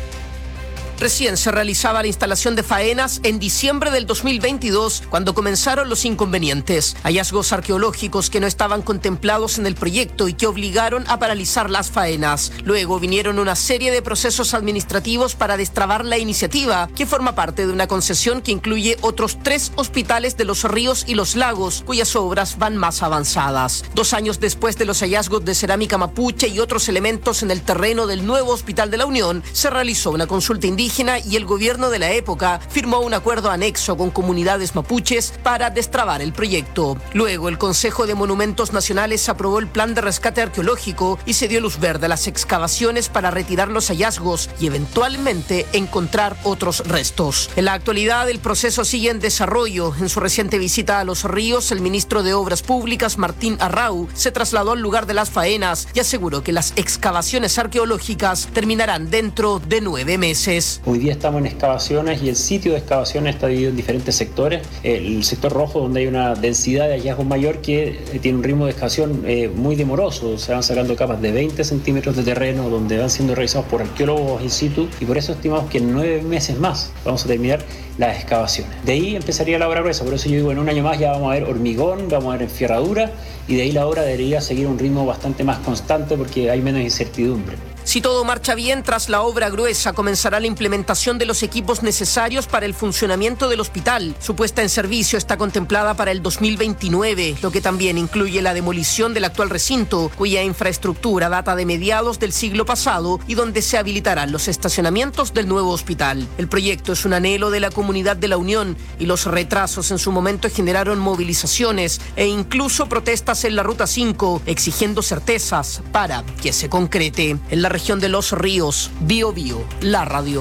Recién se realizaba la instalación de faenas en diciembre del 2022, cuando comenzaron los inconvenientes. Hallazgos arqueológicos que no estaban contemplados en el proyecto y que obligaron a paralizar las faenas. Luego vinieron una serie de procesos administrativos para destrabar la iniciativa, que forma parte de una concesión que incluye otros 3 hospitales de Los Ríos y Los Lagos, cuyas obras van más avanzadas. 2 años después de los hallazgos de cerámica mapuche y otros elementos en el terreno del nuevo Hospital de la Unión, se realizó una consulta indígena y el gobierno de la época firmó un acuerdo anexo con comunidades mapuches para destrabar el proyecto. Luego, el Consejo de Monumentos Nacionales aprobó el plan de rescate arqueológico y se dio luz verde a las excavaciones para retirar los hallazgos y eventualmente encontrar otros restos. En la actualidad, el proceso sigue en desarrollo. En su reciente visita a Los Ríos, el ministro de Obras Públicas, Martín Arrau, se trasladó al lugar de las faenas y aseguró que las excavaciones arqueológicas terminarán dentro de 9 meses. Hoy día estamos en excavaciones y el sitio de excavaciones está dividido en diferentes sectores. El sector rojo, donde hay una densidad de hallazgos mayor, que tiene un ritmo de excavación muy demoroso. Se van sacando capas de 20 centímetros de terreno donde van siendo realizados por arqueólogos in situ, y por eso estimamos que en 9 meses más vamos a terminar las excavaciones. De ahí empezaría la obra gruesa, por eso yo digo, en un año más ya vamos a ver hormigón, vamos a ver enferradura, y de ahí la obra debería seguir un ritmo bastante más constante porque hay menos incertidumbre. Si todo marcha bien, tras la obra gruesa comenzará la implementación de los equipos necesarios para el funcionamiento del hospital. Su puesta en servicio está contemplada para el 2029, lo que también incluye la demolición del actual recinto, cuya infraestructura data de mediados del siglo pasado y donde se habilitarán los estacionamientos del nuevo hospital. El proyecto es un anhelo de la comunidad de la Unión y los retrasos en su momento generaron movilizaciones e incluso protestas en la Ruta 5, exigiendo certezas para que se concrete. En la región de Los Ríos, Bio Bio, la radio.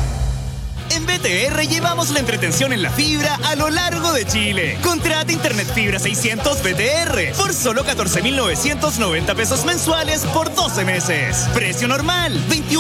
En BTR llevamos la entretención en la fibra a lo largo de Chile. Contrata Internet Fibra 600 BTR por solo 14.990 pesos mensuales por 12 meses. Precio normal,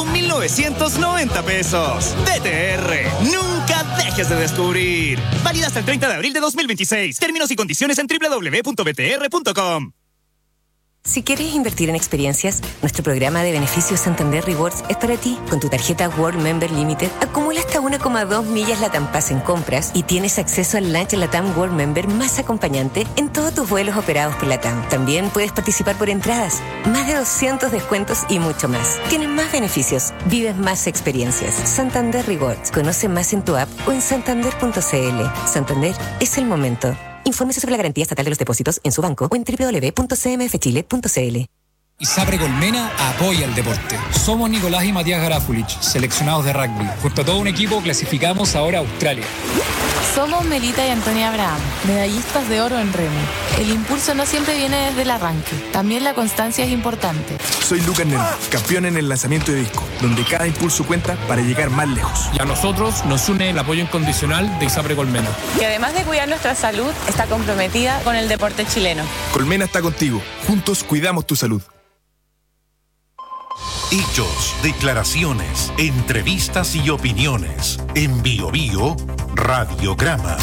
21.990 pesos. BTR, nunca dejes de descubrir. Válida hasta el 30 de abril de 2026. Términos y condiciones en www.btr.com. Si quieres invertir en experiencias, nuestro programa de beneficios Santander Rewards es para ti. Con tu tarjeta World Member Limited, acumula hasta 1,2 millas LATAM Pass en compras y tienes acceso al lunch LATAM World Member más acompañante en todos tus vuelos operados por LATAM. También puedes participar por entradas, más de 200 descuentos y mucho más. Tienes más beneficios, vives más experiencias. Santander Rewards. Conoce más en tu app o en santander.cl. Santander es el momento. Infórmese sobre la garantía estatal de los depósitos en su banco o en www.cmfchile.cl. ISAPRE Colmena apoya el deporte. Somos Nicolás y Matías Garafulich, seleccionados de rugby. Junto a todo un equipo clasificamos ahora a Australia. Somos Melita y Antonia Abraham, medallistas de oro en remo. El impulso no siempre viene desde el arranque, también la constancia es importante. Soy Lucas Neno, campeón en el lanzamiento de disco, donde cada impulso cuenta para llegar más lejos. Y a nosotros nos une el apoyo incondicional de ISAPRE Colmena, que además de cuidar nuestra salud, está comprometida con el deporte chileno. Colmena está contigo, juntos cuidamos tu salud. Hechos, declaraciones, entrevistas y opiniones. En Bio Bio, Radiograma.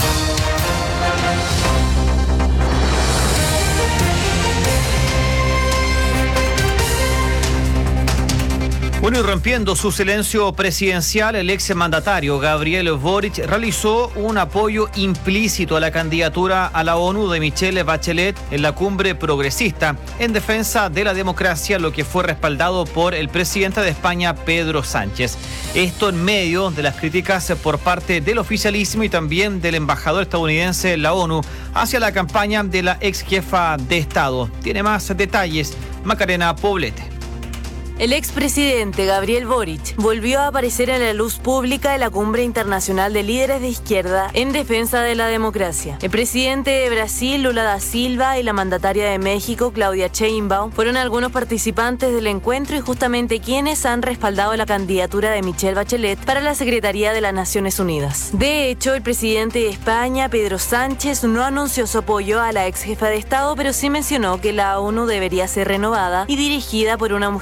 Bueno, y rompiendo su silencio presidencial, el exmandatario Gabriel Boric realizó un apoyo implícito a la candidatura a la ONU de Michelle Bachelet en la cumbre progresista en defensa de la democracia, lo que fue respaldado por el presidente de España, Pedro Sánchez. Esto en medio de las críticas por parte del oficialismo y también del embajador estadounidense en la ONU hacia la campaña de la ex jefa de Estado. Tiene más detalles Macarena Poblete. El expresidente Gabriel Boric volvió a aparecer en la luz pública de la Cumbre Internacional de Líderes de Izquierda en defensa de la democracia. El presidente de Brasil, Lula da Silva, y la mandataria de México, Claudia Sheinbaum, fueron algunos participantes del encuentro y justamente quienes han respaldado la candidatura de Michelle Bachelet para la Secretaría de las Naciones Unidas. De hecho, el presidente de España, Pedro Sánchez, no anunció su apoyo a la ex jefa de Estado, pero sí mencionó que la ONU debería ser renovada y dirigida por una mujer.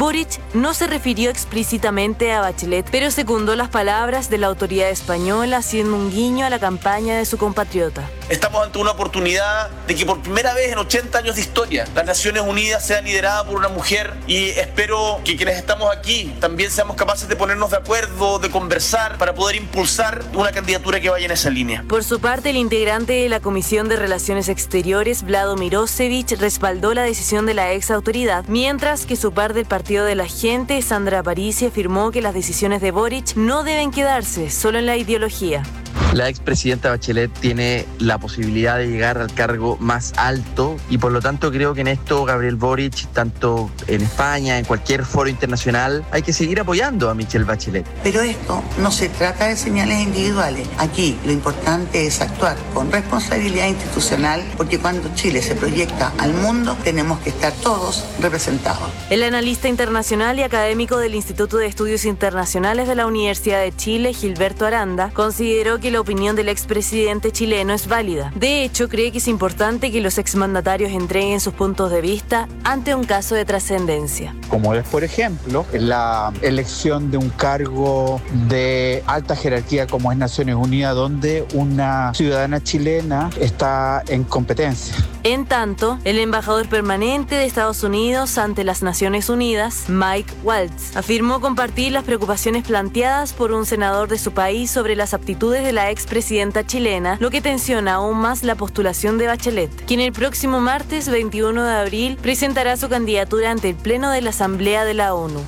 Boric no se refirió explícitamente a Bachelet, pero secundó las palabras de la autoridad española, haciendo un guiño a la campaña de su compatriota. Estamos ante una oportunidad de que por primera vez en 80 años de historia las Naciones Unidas sea liderada por una mujer, y espero que quienes estamos aquí también seamos capaces de ponernos de acuerdo, de conversar para poder impulsar una candidatura que vaya en esa línea. Por su parte, el integrante de la Comisión de Relaciones Exteriores, Vlado Mirosevic, respaldó la decisión de la ex autoridad, mientras que su par del Partido de la Gente, Sandra Parisi, afirmó que las decisiones de Boric no deben quedarse solo en la ideología. La expresidenta Bachelet tiene la posibilidad de llegar al cargo más alto y por lo tanto creo que en esto Gabriel Boric, tanto en España, en cualquier foro internacional, hay que seguir apoyando a Michelle Bachelet. Pero esto no se trata de señales individuales. Aquí lo importante es actuar con responsabilidad institucional, porque cuando Chile se proyecta al mundo tenemos que estar todos representados. El analista internacional y académico del Instituto de Estudios Internacionales de la Universidad de Chile, Gilberto Aranda, consideró que la opinión del expresidente chileno es válida. De hecho, cree que es importante que los exmandatarios entreguen sus puntos de vista ante un caso de trascendencia. Como es, por ejemplo, la elección de un cargo de alta jerarquía como es Naciones Unidas, donde una ciudadana chilena está en competencia. En tanto, el embajador permanente de Estados Unidos ante las Naciones Unidas, Mike Waltz, afirmó compartir las preocupaciones planteadas por un senador de su país sobre las aptitudes de la expresidenta chilena, lo que tensiona aún más la postulación de Bachelet, quien el próximo martes 21 de abril presentará su candidatura ante el Pleno de la Asamblea de la ONU.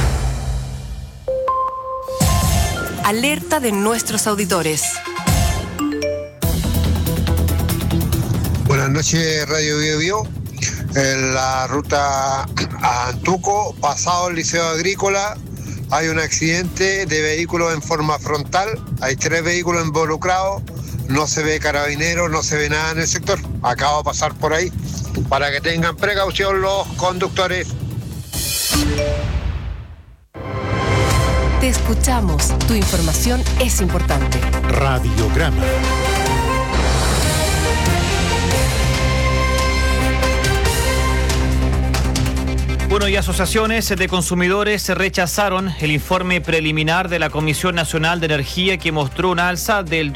Alerta de nuestros auditores. Buenas noches, Radio Bio Bio. En la ruta a Antuco, pasado el Liceo Agrícola, hay un accidente de vehículos en forma frontal. Hay 3 vehículos involucrados. No se ve carabineros, no se ve nada en el sector. Acabo de pasar por ahí. Para que tengan precaución los conductores. Te escuchamos. Tu información es importante. Radiograma. Bueno, y asociaciones de consumidores rechazaron el informe preliminar de la Comisión Nacional de Energía, que mostró un alza del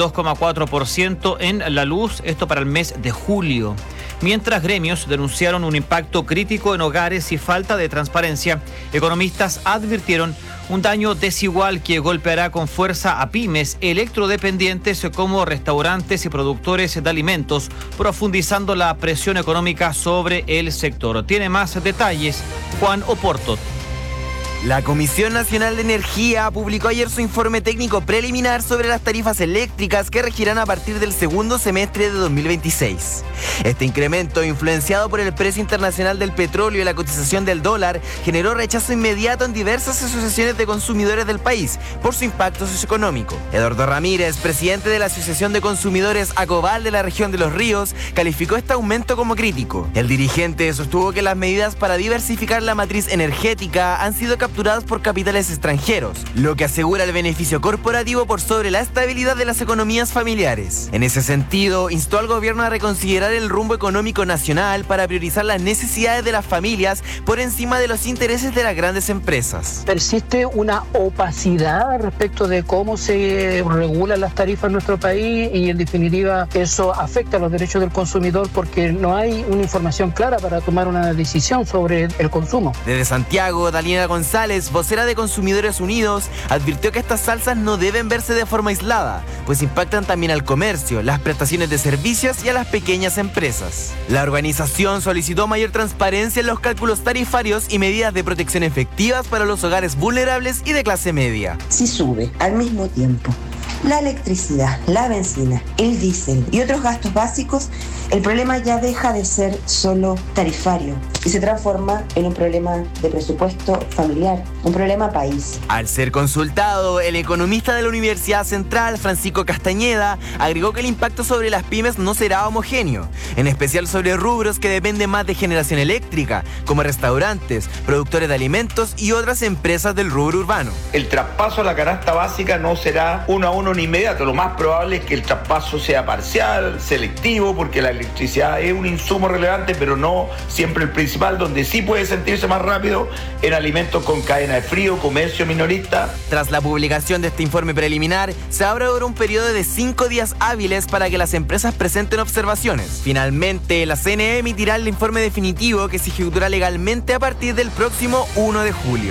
2,4% en la luz, esto para el mes de julio. Mientras gremios denunciaron un impacto crítico en hogares y falta de transparencia, economistas advirtieron un daño desigual que golpeará con fuerza a pymes electrodependientes como restaurantes y productores de alimentos, profundizando la presión económica sobre el sector. Tiene más detalles Juan Oporto. La Comisión Nacional de Energía publicó ayer su informe técnico preliminar sobre las tarifas eléctricas que regirán a partir del segundo semestre de 2026. Este incremento, influenciado por el precio internacional del petróleo y la cotización del dólar, generó rechazo inmediato en diversas asociaciones de consumidores del país por su impacto socioeconómico. Eduardo Ramírez, presidente de la Asociación de Consumidores Acobal de la región de Los Ríos, calificó este aumento como crítico. El dirigente sostuvo que las medidas para diversificar la matriz energética han sido capturadas por capitales extranjeros, lo que asegura el beneficio corporativo por sobre la estabilidad de las economías familiares. En ese sentido, instó al gobierno a reconsiderar el rumbo económico nacional para priorizar las necesidades de las familias por encima de los intereses de las grandes empresas. Persiste una opacidad respecto de cómo se regulan las tarifas en nuestro país y en definitiva eso afecta a los derechos del consumidor porque no hay una información clara para tomar una decisión sobre el consumo. Desde Santiago, Daliana González, vocera de Consumidores Unidos, advirtió que estas alzas no deben verse de forma aislada, pues impactan también al comercio, las prestaciones de servicios y a las pequeñas empresas. La organización solicitó mayor transparencia en los cálculos tarifarios y medidas de protección efectivas para los hogares vulnerables y de clase media. Si sube al mismo tiempo la electricidad, la benzina, el diésel y otros gastos básicos, el problema ya deja de ser solo tarifario y se transforma en un problema de presupuesto familiar, un problema país. Al ser consultado, el economista de la Universidad Central, Francisco Castañeda, agregó que el impacto sobre las pymes no será homogéneo, en especial sobre rubros que dependen más de generación eléctrica, como restaurantes, productores de alimentos y otras empresas del rubro urbano. El traspaso a la canasta básica no será uno a uno ni inmediato, lo más probable es que el traspaso sea parcial, selectivo, porque la electricidad es un insumo relevante, pero no siempre el principal principal donde sí puede sentirse más rápido en alimentos con cadena de frío, comercio minorista. Tras la publicación de este informe preliminar, se abre ahora un periodo de 5 días hábiles para que las empresas presenten observaciones. Finalmente, la CNE emitirá el informe definitivo que se ejecutará legalmente a partir del próximo 1 de julio.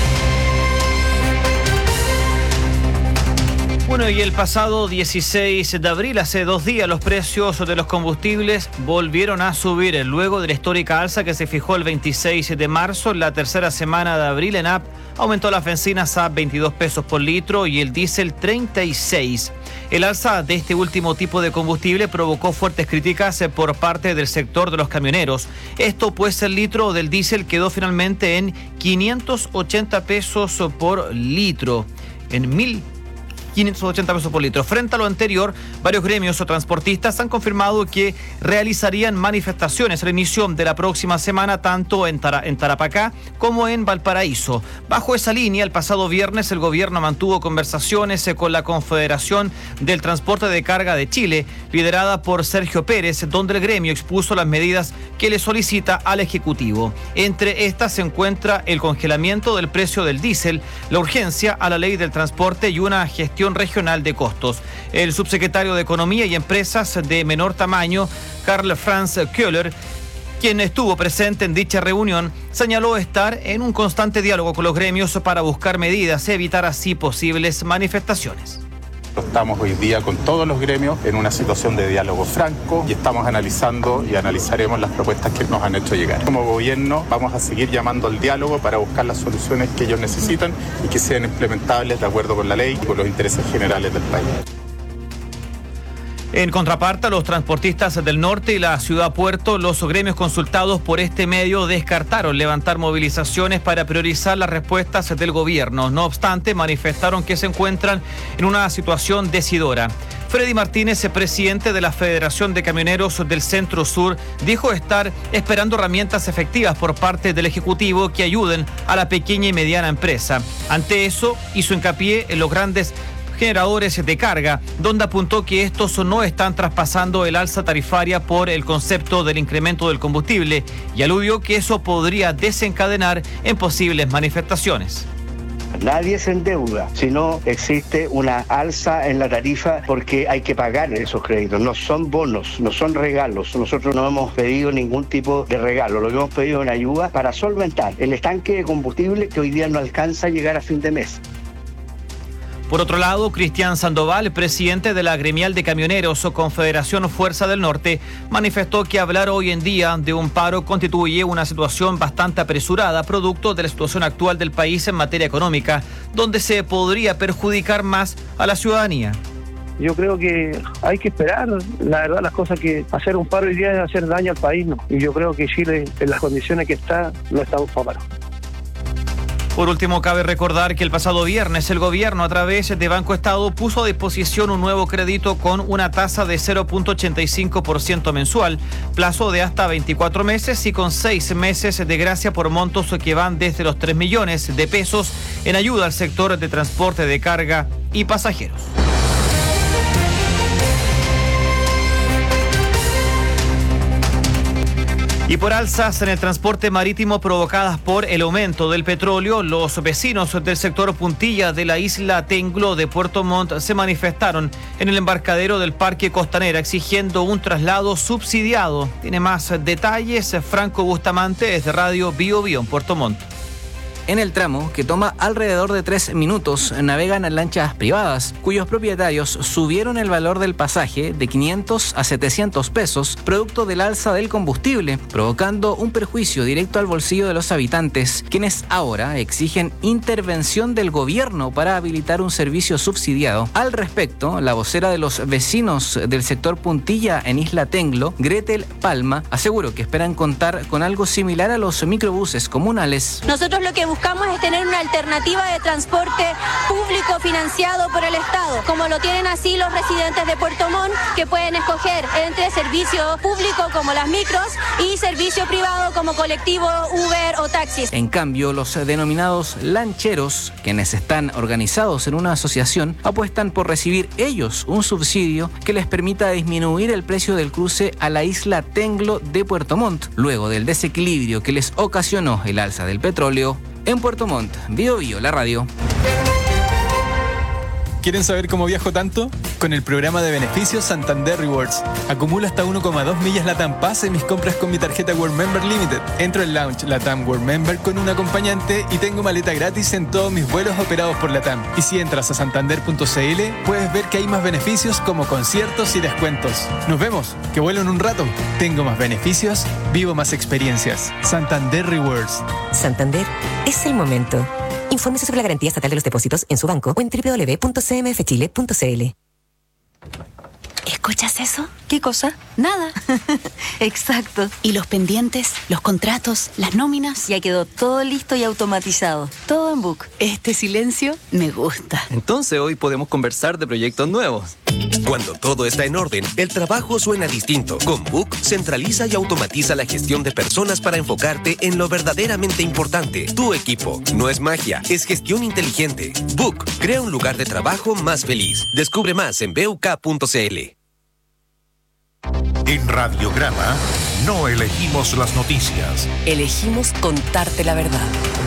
Bueno, y el pasado 16 de abril, hace 2 días, los precios de los combustibles volvieron a subir luego de la histórica alza que se fijó el 26 de marzo. En la tercera semana de abril, ENAP aumentó las bencinas a 22 pesos por litro y el diésel 36. El alza de este último tipo de combustible provocó fuertes críticas por parte del sector de los camioneros. Esto pues el litro del diésel quedó finalmente en 580 pesos por litro, en 1.580 pesos por litro. Frente a lo anterior, varios gremios o transportistas han confirmado que realizarían manifestaciones al inicio de la próxima semana, tanto en Tarapacá como en Valparaíso. Bajo esa línea, el pasado viernes el gobierno mantuvo conversaciones con la Confederación del Transporte de Carga de Chile, liderada por Sergio Pérez, donde el gremio expuso las medidas que le solicita al Ejecutivo. Entre estas se encuentra el congelamiento del precio del diésel, la urgencia a la ley del transporte y una gestión regional de costos. El subsecretario de Economía y Empresas de menor tamaño, Karl Franz Köhler, quien estuvo presente en dicha reunión, señaló estar en un constante diálogo con los gremios para buscar medidas y evitar así posibles manifestaciones. Estamos hoy día con todos los gremios en una situación de diálogo franco y estamos analizando y analizaremos las propuestas que nos han hecho llegar. Como gobierno vamos a seguir llamando al diálogo para buscar las soluciones que ellos necesitan y que sean implementables de acuerdo con la ley y con los intereses generales del país. En contraparte, los transportistas del norte y la ciudad puerto, los gremios consultados por este medio descartaron levantar movilizaciones para priorizar las respuestas del gobierno. No obstante, manifestaron que se encuentran en una situación decidora. Freddy Martínez, presidente de la Federación de Camioneros del Centro Sur, dijo estar esperando herramientas efectivas por parte del Ejecutivo que ayuden a la pequeña y mediana empresa. Ante eso, hizo hincapié en los grandes generadores de carga, donde apuntó que estos no están traspasando el alza tarifaria por el concepto del incremento del combustible y aludió que eso podría desencadenar en posibles manifestaciones. Nadie se endeuda si no existe una alza en la tarifa porque hay que pagar esos créditos. No son bonos, no son regalos. Nosotros no hemos pedido ningún tipo de regalo. Lo que hemos pedido es una ayuda para solventar el estanque de combustible que hoy día no alcanza a llegar a fin de mes. Por otro lado, Cristian Sandoval, presidente de la Gremial de Camioneros o Confederación Fuerza del Norte, manifestó que hablar hoy en día de un paro constituye una situación bastante apresurada, producto de la situación actual del país en materia económica, donde se podría perjudicar más a la ciudadanía. Yo creo que hay que esperar, la verdad, las cosas que hacer un paro hoy día es hacer daño al país, ¿no? Y yo creo que Chile, en las condiciones que está, no estamos para paro. Por último, cabe recordar que el pasado viernes el gobierno a través de Banco Estado puso a disposición un nuevo crédito con una tasa de 0.85% mensual, plazo de hasta 24 meses y con 6 meses de gracia por montos que van desde los 3 millones de pesos en ayuda al sector de transporte de carga y pasajeros. Y por alzas en el transporte marítimo provocadas por el aumento del petróleo, los vecinos del sector Puntilla de la isla Tenglo de Puerto Montt se manifestaron en el embarcadero del Parque Costanera exigiendo un traslado subsidiado. Tiene más detalles Franco Bustamante desde Radio Bio Bio en Puerto Montt. En el tramo, que toma alrededor de 3 minutos, navegan lanchas privadas, cuyos propietarios subieron el valor del pasaje de 500 a 700 pesos, producto del alza del combustible, provocando un perjuicio directo al bolsillo de los habitantes, quienes ahora exigen intervención del gobierno para habilitar un servicio subsidiado. Al respecto, la vocera de los vecinos del sector Puntilla en Isla Tenglo, Gretel Palma, aseguró que esperan contar con algo similar a los microbuses comunales. Nosotros lo que buscamos buscamos es tener una alternativa de transporte público financiado por el Estado, como lo tienen así los residentes de Puerto Montt, que pueden escoger entre servicio público como las micros y servicio privado como colectivo, Uber o taxis. En cambio, los denominados lancheros, quienes están organizados en una asociación, apuestan por recibir ellos un subsidio que les permita disminuir el precio del cruce a la isla Tenglo de Puerto Montt, luego del desequilibrio que les ocasionó el alza del petróleo. En Puerto Montt, Bío Bío, la radio. ¿Quieren saber cómo viajo tanto? Con el programa de beneficios Santander Rewards. Acumulo hasta 1,2 millas LATAM Pass en mis compras con mi tarjeta World Member Limited. Entro en Lounge LATAM World Member con un acompañante y tengo maleta gratis en todos mis vuelos operados por LATAM. Y si entras a santander.cl, puedes ver que hay más beneficios como conciertos y descuentos. Nos vemos, que vuelo en un rato. Tengo más beneficios, vivo más experiencias. Santander Rewards. Santander es el momento. Infórmese sobre la garantía estatal de los depósitos en su banco o en www.cmfchile.cl. ¿Escuchas eso? ¿Qué cosa? Nada. Exacto. ¿Y los pendientes, los contratos, las nóminas? Ya quedó todo listo y automatizado. Todo en Book. Este silencio me gusta. Entonces hoy podemos conversar de proyectos nuevos. Cuando todo está en orden, el trabajo suena distinto. Con Book centraliza y automatiza la gestión de personas para enfocarte en lo verdaderamente importante. Tu equipo. No es magia, es gestión inteligente. Book crea un lugar de trabajo más feliz. Descubre más en buk.cl. En Radiograma no elegimos las noticias. Elegimos contarte la verdad.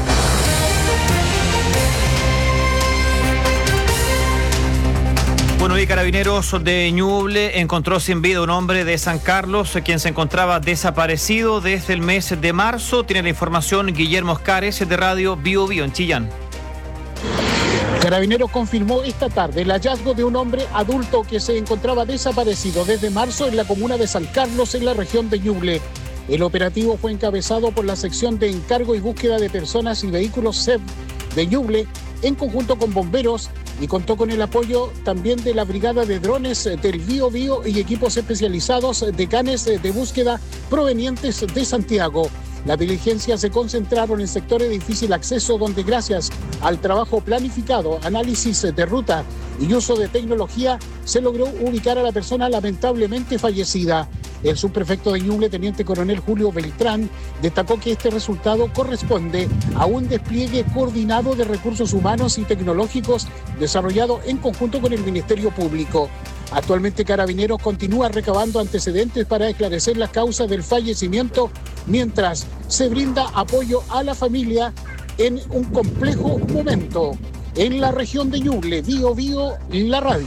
Bueno, y Carabineros de Ñuble encontró sin vida un hombre de San Carlos, quien se encontraba desaparecido desde el mes de marzo. Tiene la información Guillermo Oscares de Radio Bío Bío en Chillán. Carabineros confirmó esta tarde el hallazgo de un hombre adulto que se encontraba desaparecido desde marzo en la comuna de San Carlos, en la región de Ñuble. El operativo fue encabezado por la sección de encargo y búsqueda de personas y vehículos SEB de Ñuble, en conjunto con bomberos, y contó con el apoyo también de la brigada de drones del Bío Bío y equipos especializados de canes de búsqueda provenientes de Santiago. Las diligencias se concentraron en sectores de difícil acceso, donde gracias al trabajo planificado, análisis de ruta y uso de tecnología se logró ubicar a la persona lamentablemente fallecida. El subprefecto de Ñuble, teniente coronel Julio Beltrán, destacó que este resultado corresponde a un despliegue coordinado de recursos humanos y tecnológicos desarrollado en conjunto con el Ministerio Público. Actualmente Carabineros continúa recabando antecedentes para esclarecer las causas del fallecimiento, mientras se brinda apoyo a la familia en un complejo momento. En la región de Ñuble, Bío Bío, la radio.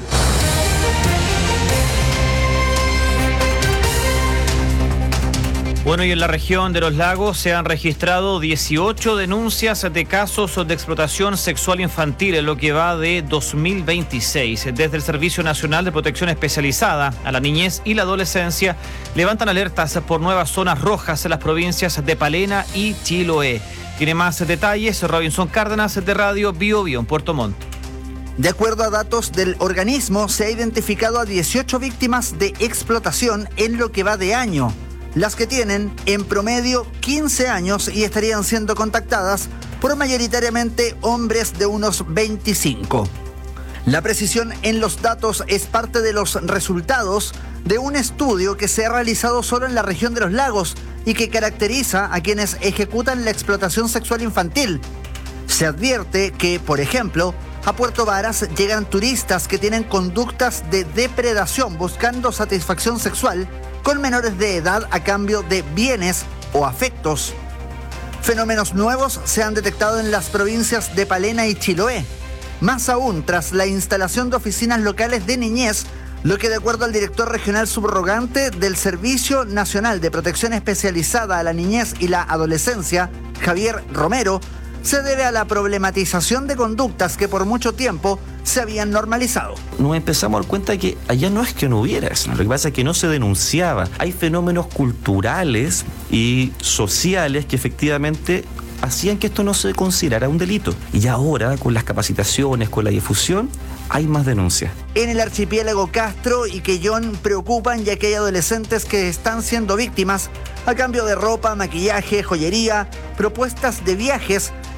Bueno, y en la región de Los Lagos se han registrado 18 denuncias de casos de explotación sexual infantil en lo que va de 2026. Desde el Servicio Nacional de Protección Especializada a la Niñez y la Adolescencia levantan alertas por nuevas zonas rojas en las provincias de Palena y Chiloé. Tiene más detalles Robinson Cárdenas de Radio Bío Bío en Puerto Montt. De acuerdo a datos del organismo, se ha identificado a 18 víctimas de explotación en lo que va de año. Las que tienen en promedio 15 años y estarían siendo contactadas por mayoritariamente hombres de unos 25. La precisión en los datos es parte de los resultados de un estudio que se ha realizado solo en la región de Los Lagos y que caracteriza a quienes ejecutan la explotación sexual infantil. Se advierte que, por ejemplo, a Puerto Varas llegan turistas que tienen conductas de depredación buscando satisfacción sexual con menores de edad a cambio de bienes o afectos. Fenómenos nuevos se han detectado en las provincias de Palena y Chiloé. Más aún, tras la instalación de oficinas locales de niñez, lo que de acuerdo al director regional subrogante del Servicio Nacional de Protección Especializada a la Niñez y la Adolescencia, Javier Romero, se debe a la problematización de conductas que por mucho tiempo se habían normalizado. Nos empezamos a dar cuenta de que allá no es que no hubiera eso, lo que pasa es que no se denunciaba. Hay fenómenos culturales y sociales que efectivamente hacían que esto no se considerara un delito. Y ahora, con las capacitaciones, con la difusión, hay más denuncias. En el archipiélago Castro y Quellón preocupan, ya que hay adolescentes que están siendo víctimas a cambio de ropa, maquillaje, joyería, propuestas de viajes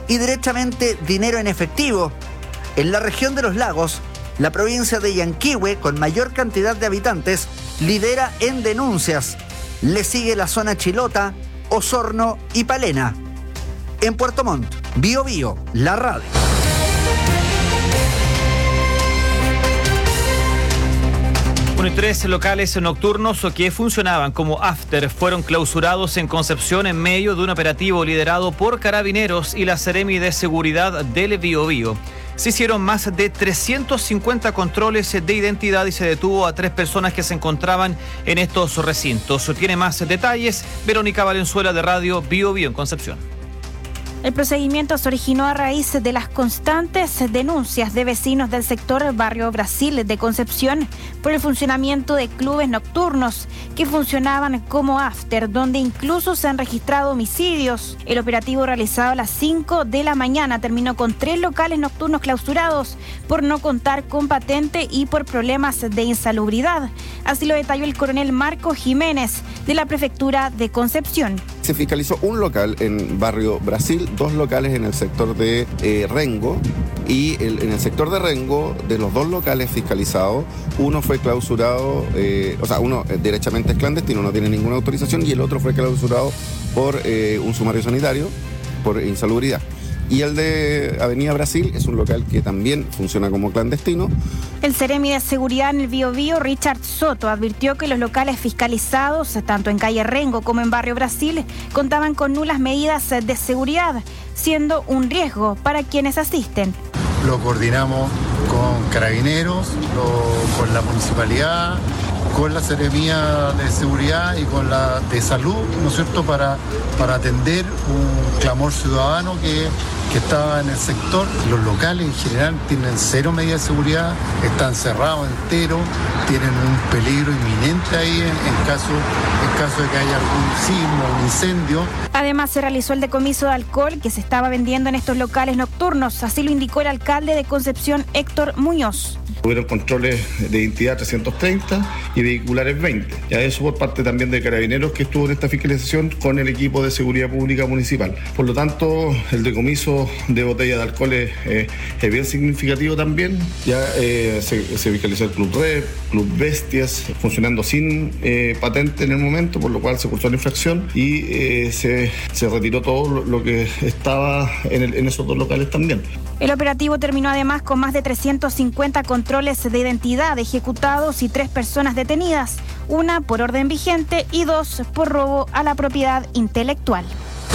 y derechamente dinero en efectivo. En la región de los lagos, la provincia de Yanquihue, con mayor cantidad de habitantes, lidera en denuncias. Le sigue la zona Chilota, Osorno y Palena. En Puerto Montt, Bío Bío, la radio. Bueno, y 3 locales nocturnos que funcionaban como after fueron clausurados en Concepción en medio de un operativo liderado por Carabineros y la Seremi de Seguridad del Bío Bío. Se hicieron más de 350 controles de identidad y se detuvo a 3 personas que se encontraban en estos recintos. Tiene más detalles Verónica Valenzuela de Radio Bío Bío en Concepción. El procedimiento se originó a raíz de las constantes denuncias de vecinos del sector Barrio Brasil de Concepción por el funcionamiento de clubes nocturnos que funcionaban como after, donde incluso se han registrado homicidios. El operativo realizado a las 5 de la mañana terminó con 3 locales nocturnos clausurados por no contar con patente y por problemas de insalubridad. Así lo detalló el coronel Marco Jiménez de la Prefectura de Concepción. Se fiscalizó un local en Barrio Brasil, 2 locales en el sector de Rengo, y en el sector de Rengo, de los 2 locales fiscalizados, uno fue clausurado, uno derechamente es clandestino, no tiene ninguna autorización, y el otro fue clausurado por un sumario sanitario, por insalubridad. Y el de Avenida Brasil es un local que también funciona como clandestino. El Seremi de Seguridad en el Bío Bío, Richard Soto, advirtió que los locales fiscalizados, tanto en calle Rengo como en Barrio Brasil, contaban con nulas medidas de seguridad, siendo un riesgo para quienes asisten. Lo coordinamos con Carabineros, con la Municipalidad, con la Seremía de Seguridad y con la de Salud, ¿no es cierto?, para atender un clamor ciudadano que estaba en el sector. Los locales en general tienen 0 medidas de seguridad, están cerrados enteros, tienen un peligro inminente ahí en caso de que haya algún sismo, un incendio. Además, se realizó el decomiso de alcohol que se estaba vendiendo en estos locales nocturnos, así lo indicó el alcalde de Concepción, Héctor Muñoz. Hubieron controles de identidad 330 y vehiculares 20. Ya eso por parte también de Carabineros, que estuvo en esta fiscalización con el equipo de seguridad pública municipal. Por lo tanto, el decomiso de botellas de alcohol es bien significativo también. Ya se fiscalizó el Club Red, Club Bestias, funcionando sin patente en el momento, por lo cual se cursó la infracción y se retiró todo lo que estaba en esos 2 locales también. El operativo terminó además con más de 350 controles de identidad ejecutados y 3 personas detenidas, 1 por orden vigente y 2 por robo a la propiedad intelectual.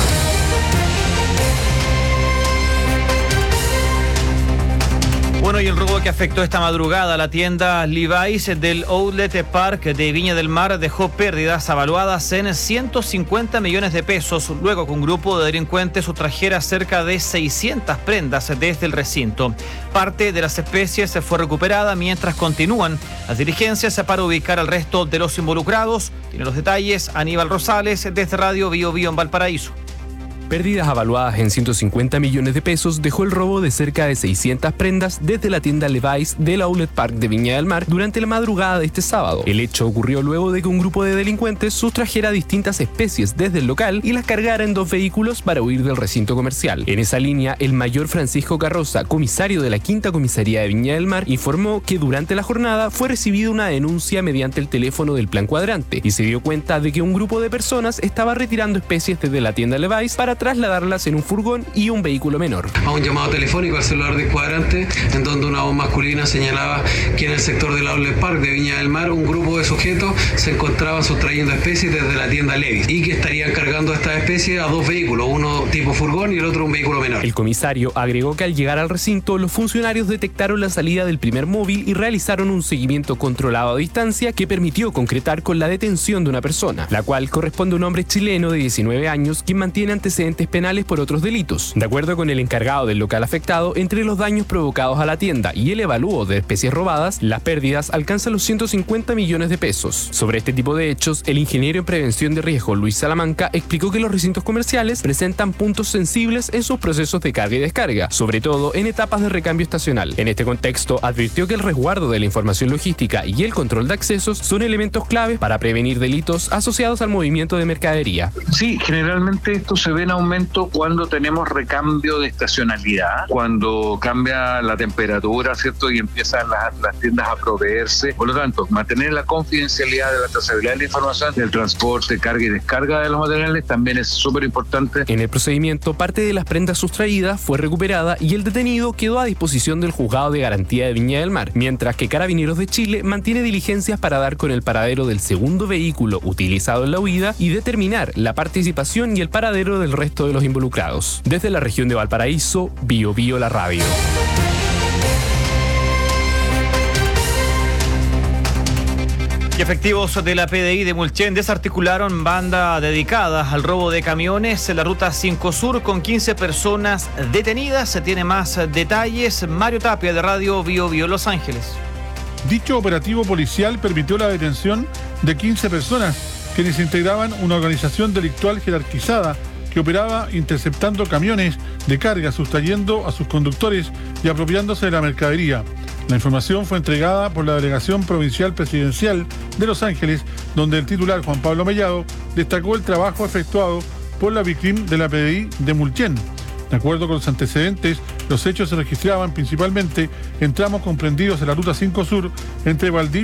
Bueno, y el robo que afectó esta madrugada a la tienda Levi's del Outlet Park de Viña del Mar dejó pérdidas avaluadas en 150 millones de pesos, luego que un grupo de delincuentes sustrajera cerca de 600 prendas desde el recinto. Parte de las especies fue recuperada mientras continúan las diligencias para ubicar al resto de los involucrados. Tiene los detalles Aníbal Rosales desde Radio Bío Bío en Valparaíso. Pérdidas avaluadas en 150 millones de pesos dejó el robo de cerca de 600 prendas desde la tienda Levi's del Outlet Park de Viña del Mar durante la madrugada de este sábado. El hecho ocurrió luego de que un grupo de delincuentes sustrajera distintas especies desde el local y las cargara en 2 vehículos para huir del recinto comercial. En esa línea, el mayor Francisco Carroza, comisario de la 5ª Comisaría de Viña del Mar, informó que durante la jornada fue recibida una denuncia mediante el teléfono del Plan Cuadrante y se dio cuenta de que un grupo de personas estaba retirando especies desde la tienda Levi's para trasladarlas en un furgón y un vehículo menor. A un llamado telefónico al celular del Cuadrante, en donde una voz masculina señalaba que en el sector del Outlet Park de Viña del Mar un grupo de sujetos se encontraban sustrayendo especies desde la tienda Levi's y que estarían cargando estas especies a 2 vehículos, uno tipo furgón y el otro un vehículo menor. El comisario agregó que al llegar al recinto, los funcionarios detectaron la salida del primer móvil y realizaron un seguimiento controlado a distancia que permitió concretar con la detención de una persona, la cual corresponde a un hombre chileno de 19 años quien mantiene antecedentes penales por otros delitos. De acuerdo con el encargado del local afectado, entre los daños provocados a la tienda y el evalúo de especies robadas, las pérdidas alcanzan los 150 millones de pesos. Sobre este tipo de hechos, el ingeniero en prevención de riesgo Luis Salamanca explicó que los recintos comerciales presentan puntos sensibles en sus procesos de carga y descarga, sobre todo en etapas de recambio estacional. En este contexto, advirtió que el resguardo de la información logística y el control de accesos son elementos claves para prevenir delitos asociados al movimiento de mercadería. Sí, generalmente estos se ven aumento cuando tenemos recambio de estacionalidad, cuando cambia la temperatura, ¿cierto? Y empiezan las tiendas a proveerse. Por lo tanto, mantener la confidencialidad de la trazabilidad de la información, del transporte, carga y descarga de los materiales también es súper importante. En el procedimiento, parte de las prendas sustraídas fue recuperada y el detenido quedó a disposición del Juzgado de Garantía de Viña del Mar, mientras que Carabineros de Chile mantiene diligencias para dar con el paradero del segundo vehículo utilizado en la huida y determinar la participación y el paradero del resto de los involucrados. Desde la región de Valparaíso, Bio Bio la radio. Y efectivos de la PDI de Mulchen desarticularon banda dedicada al robo de camiones en la ruta 5 Sur con 15 personas detenidas. Se tiene más detalles. Mario Tapia de Radio Bio Bio Los Ángeles. Dicho operativo policial permitió la detención de 15 personas quienes integraban una organización delictual jerarquizada que operaba interceptando camiones de carga, sustrayendo a sus conductores y apropiándose de la mercadería. La información fue entregada por la Delegación Provincial Presidencial de Los Ángeles, donde el titular Juan Pablo Mellado destacó el trabajo efectuado por la víctima de la PDI de Mulchen. De acuerdo con los antecedentes, los hechos se registraban principalmente en tramos comprendidos en la Ruta 5 Sur entre Valdivia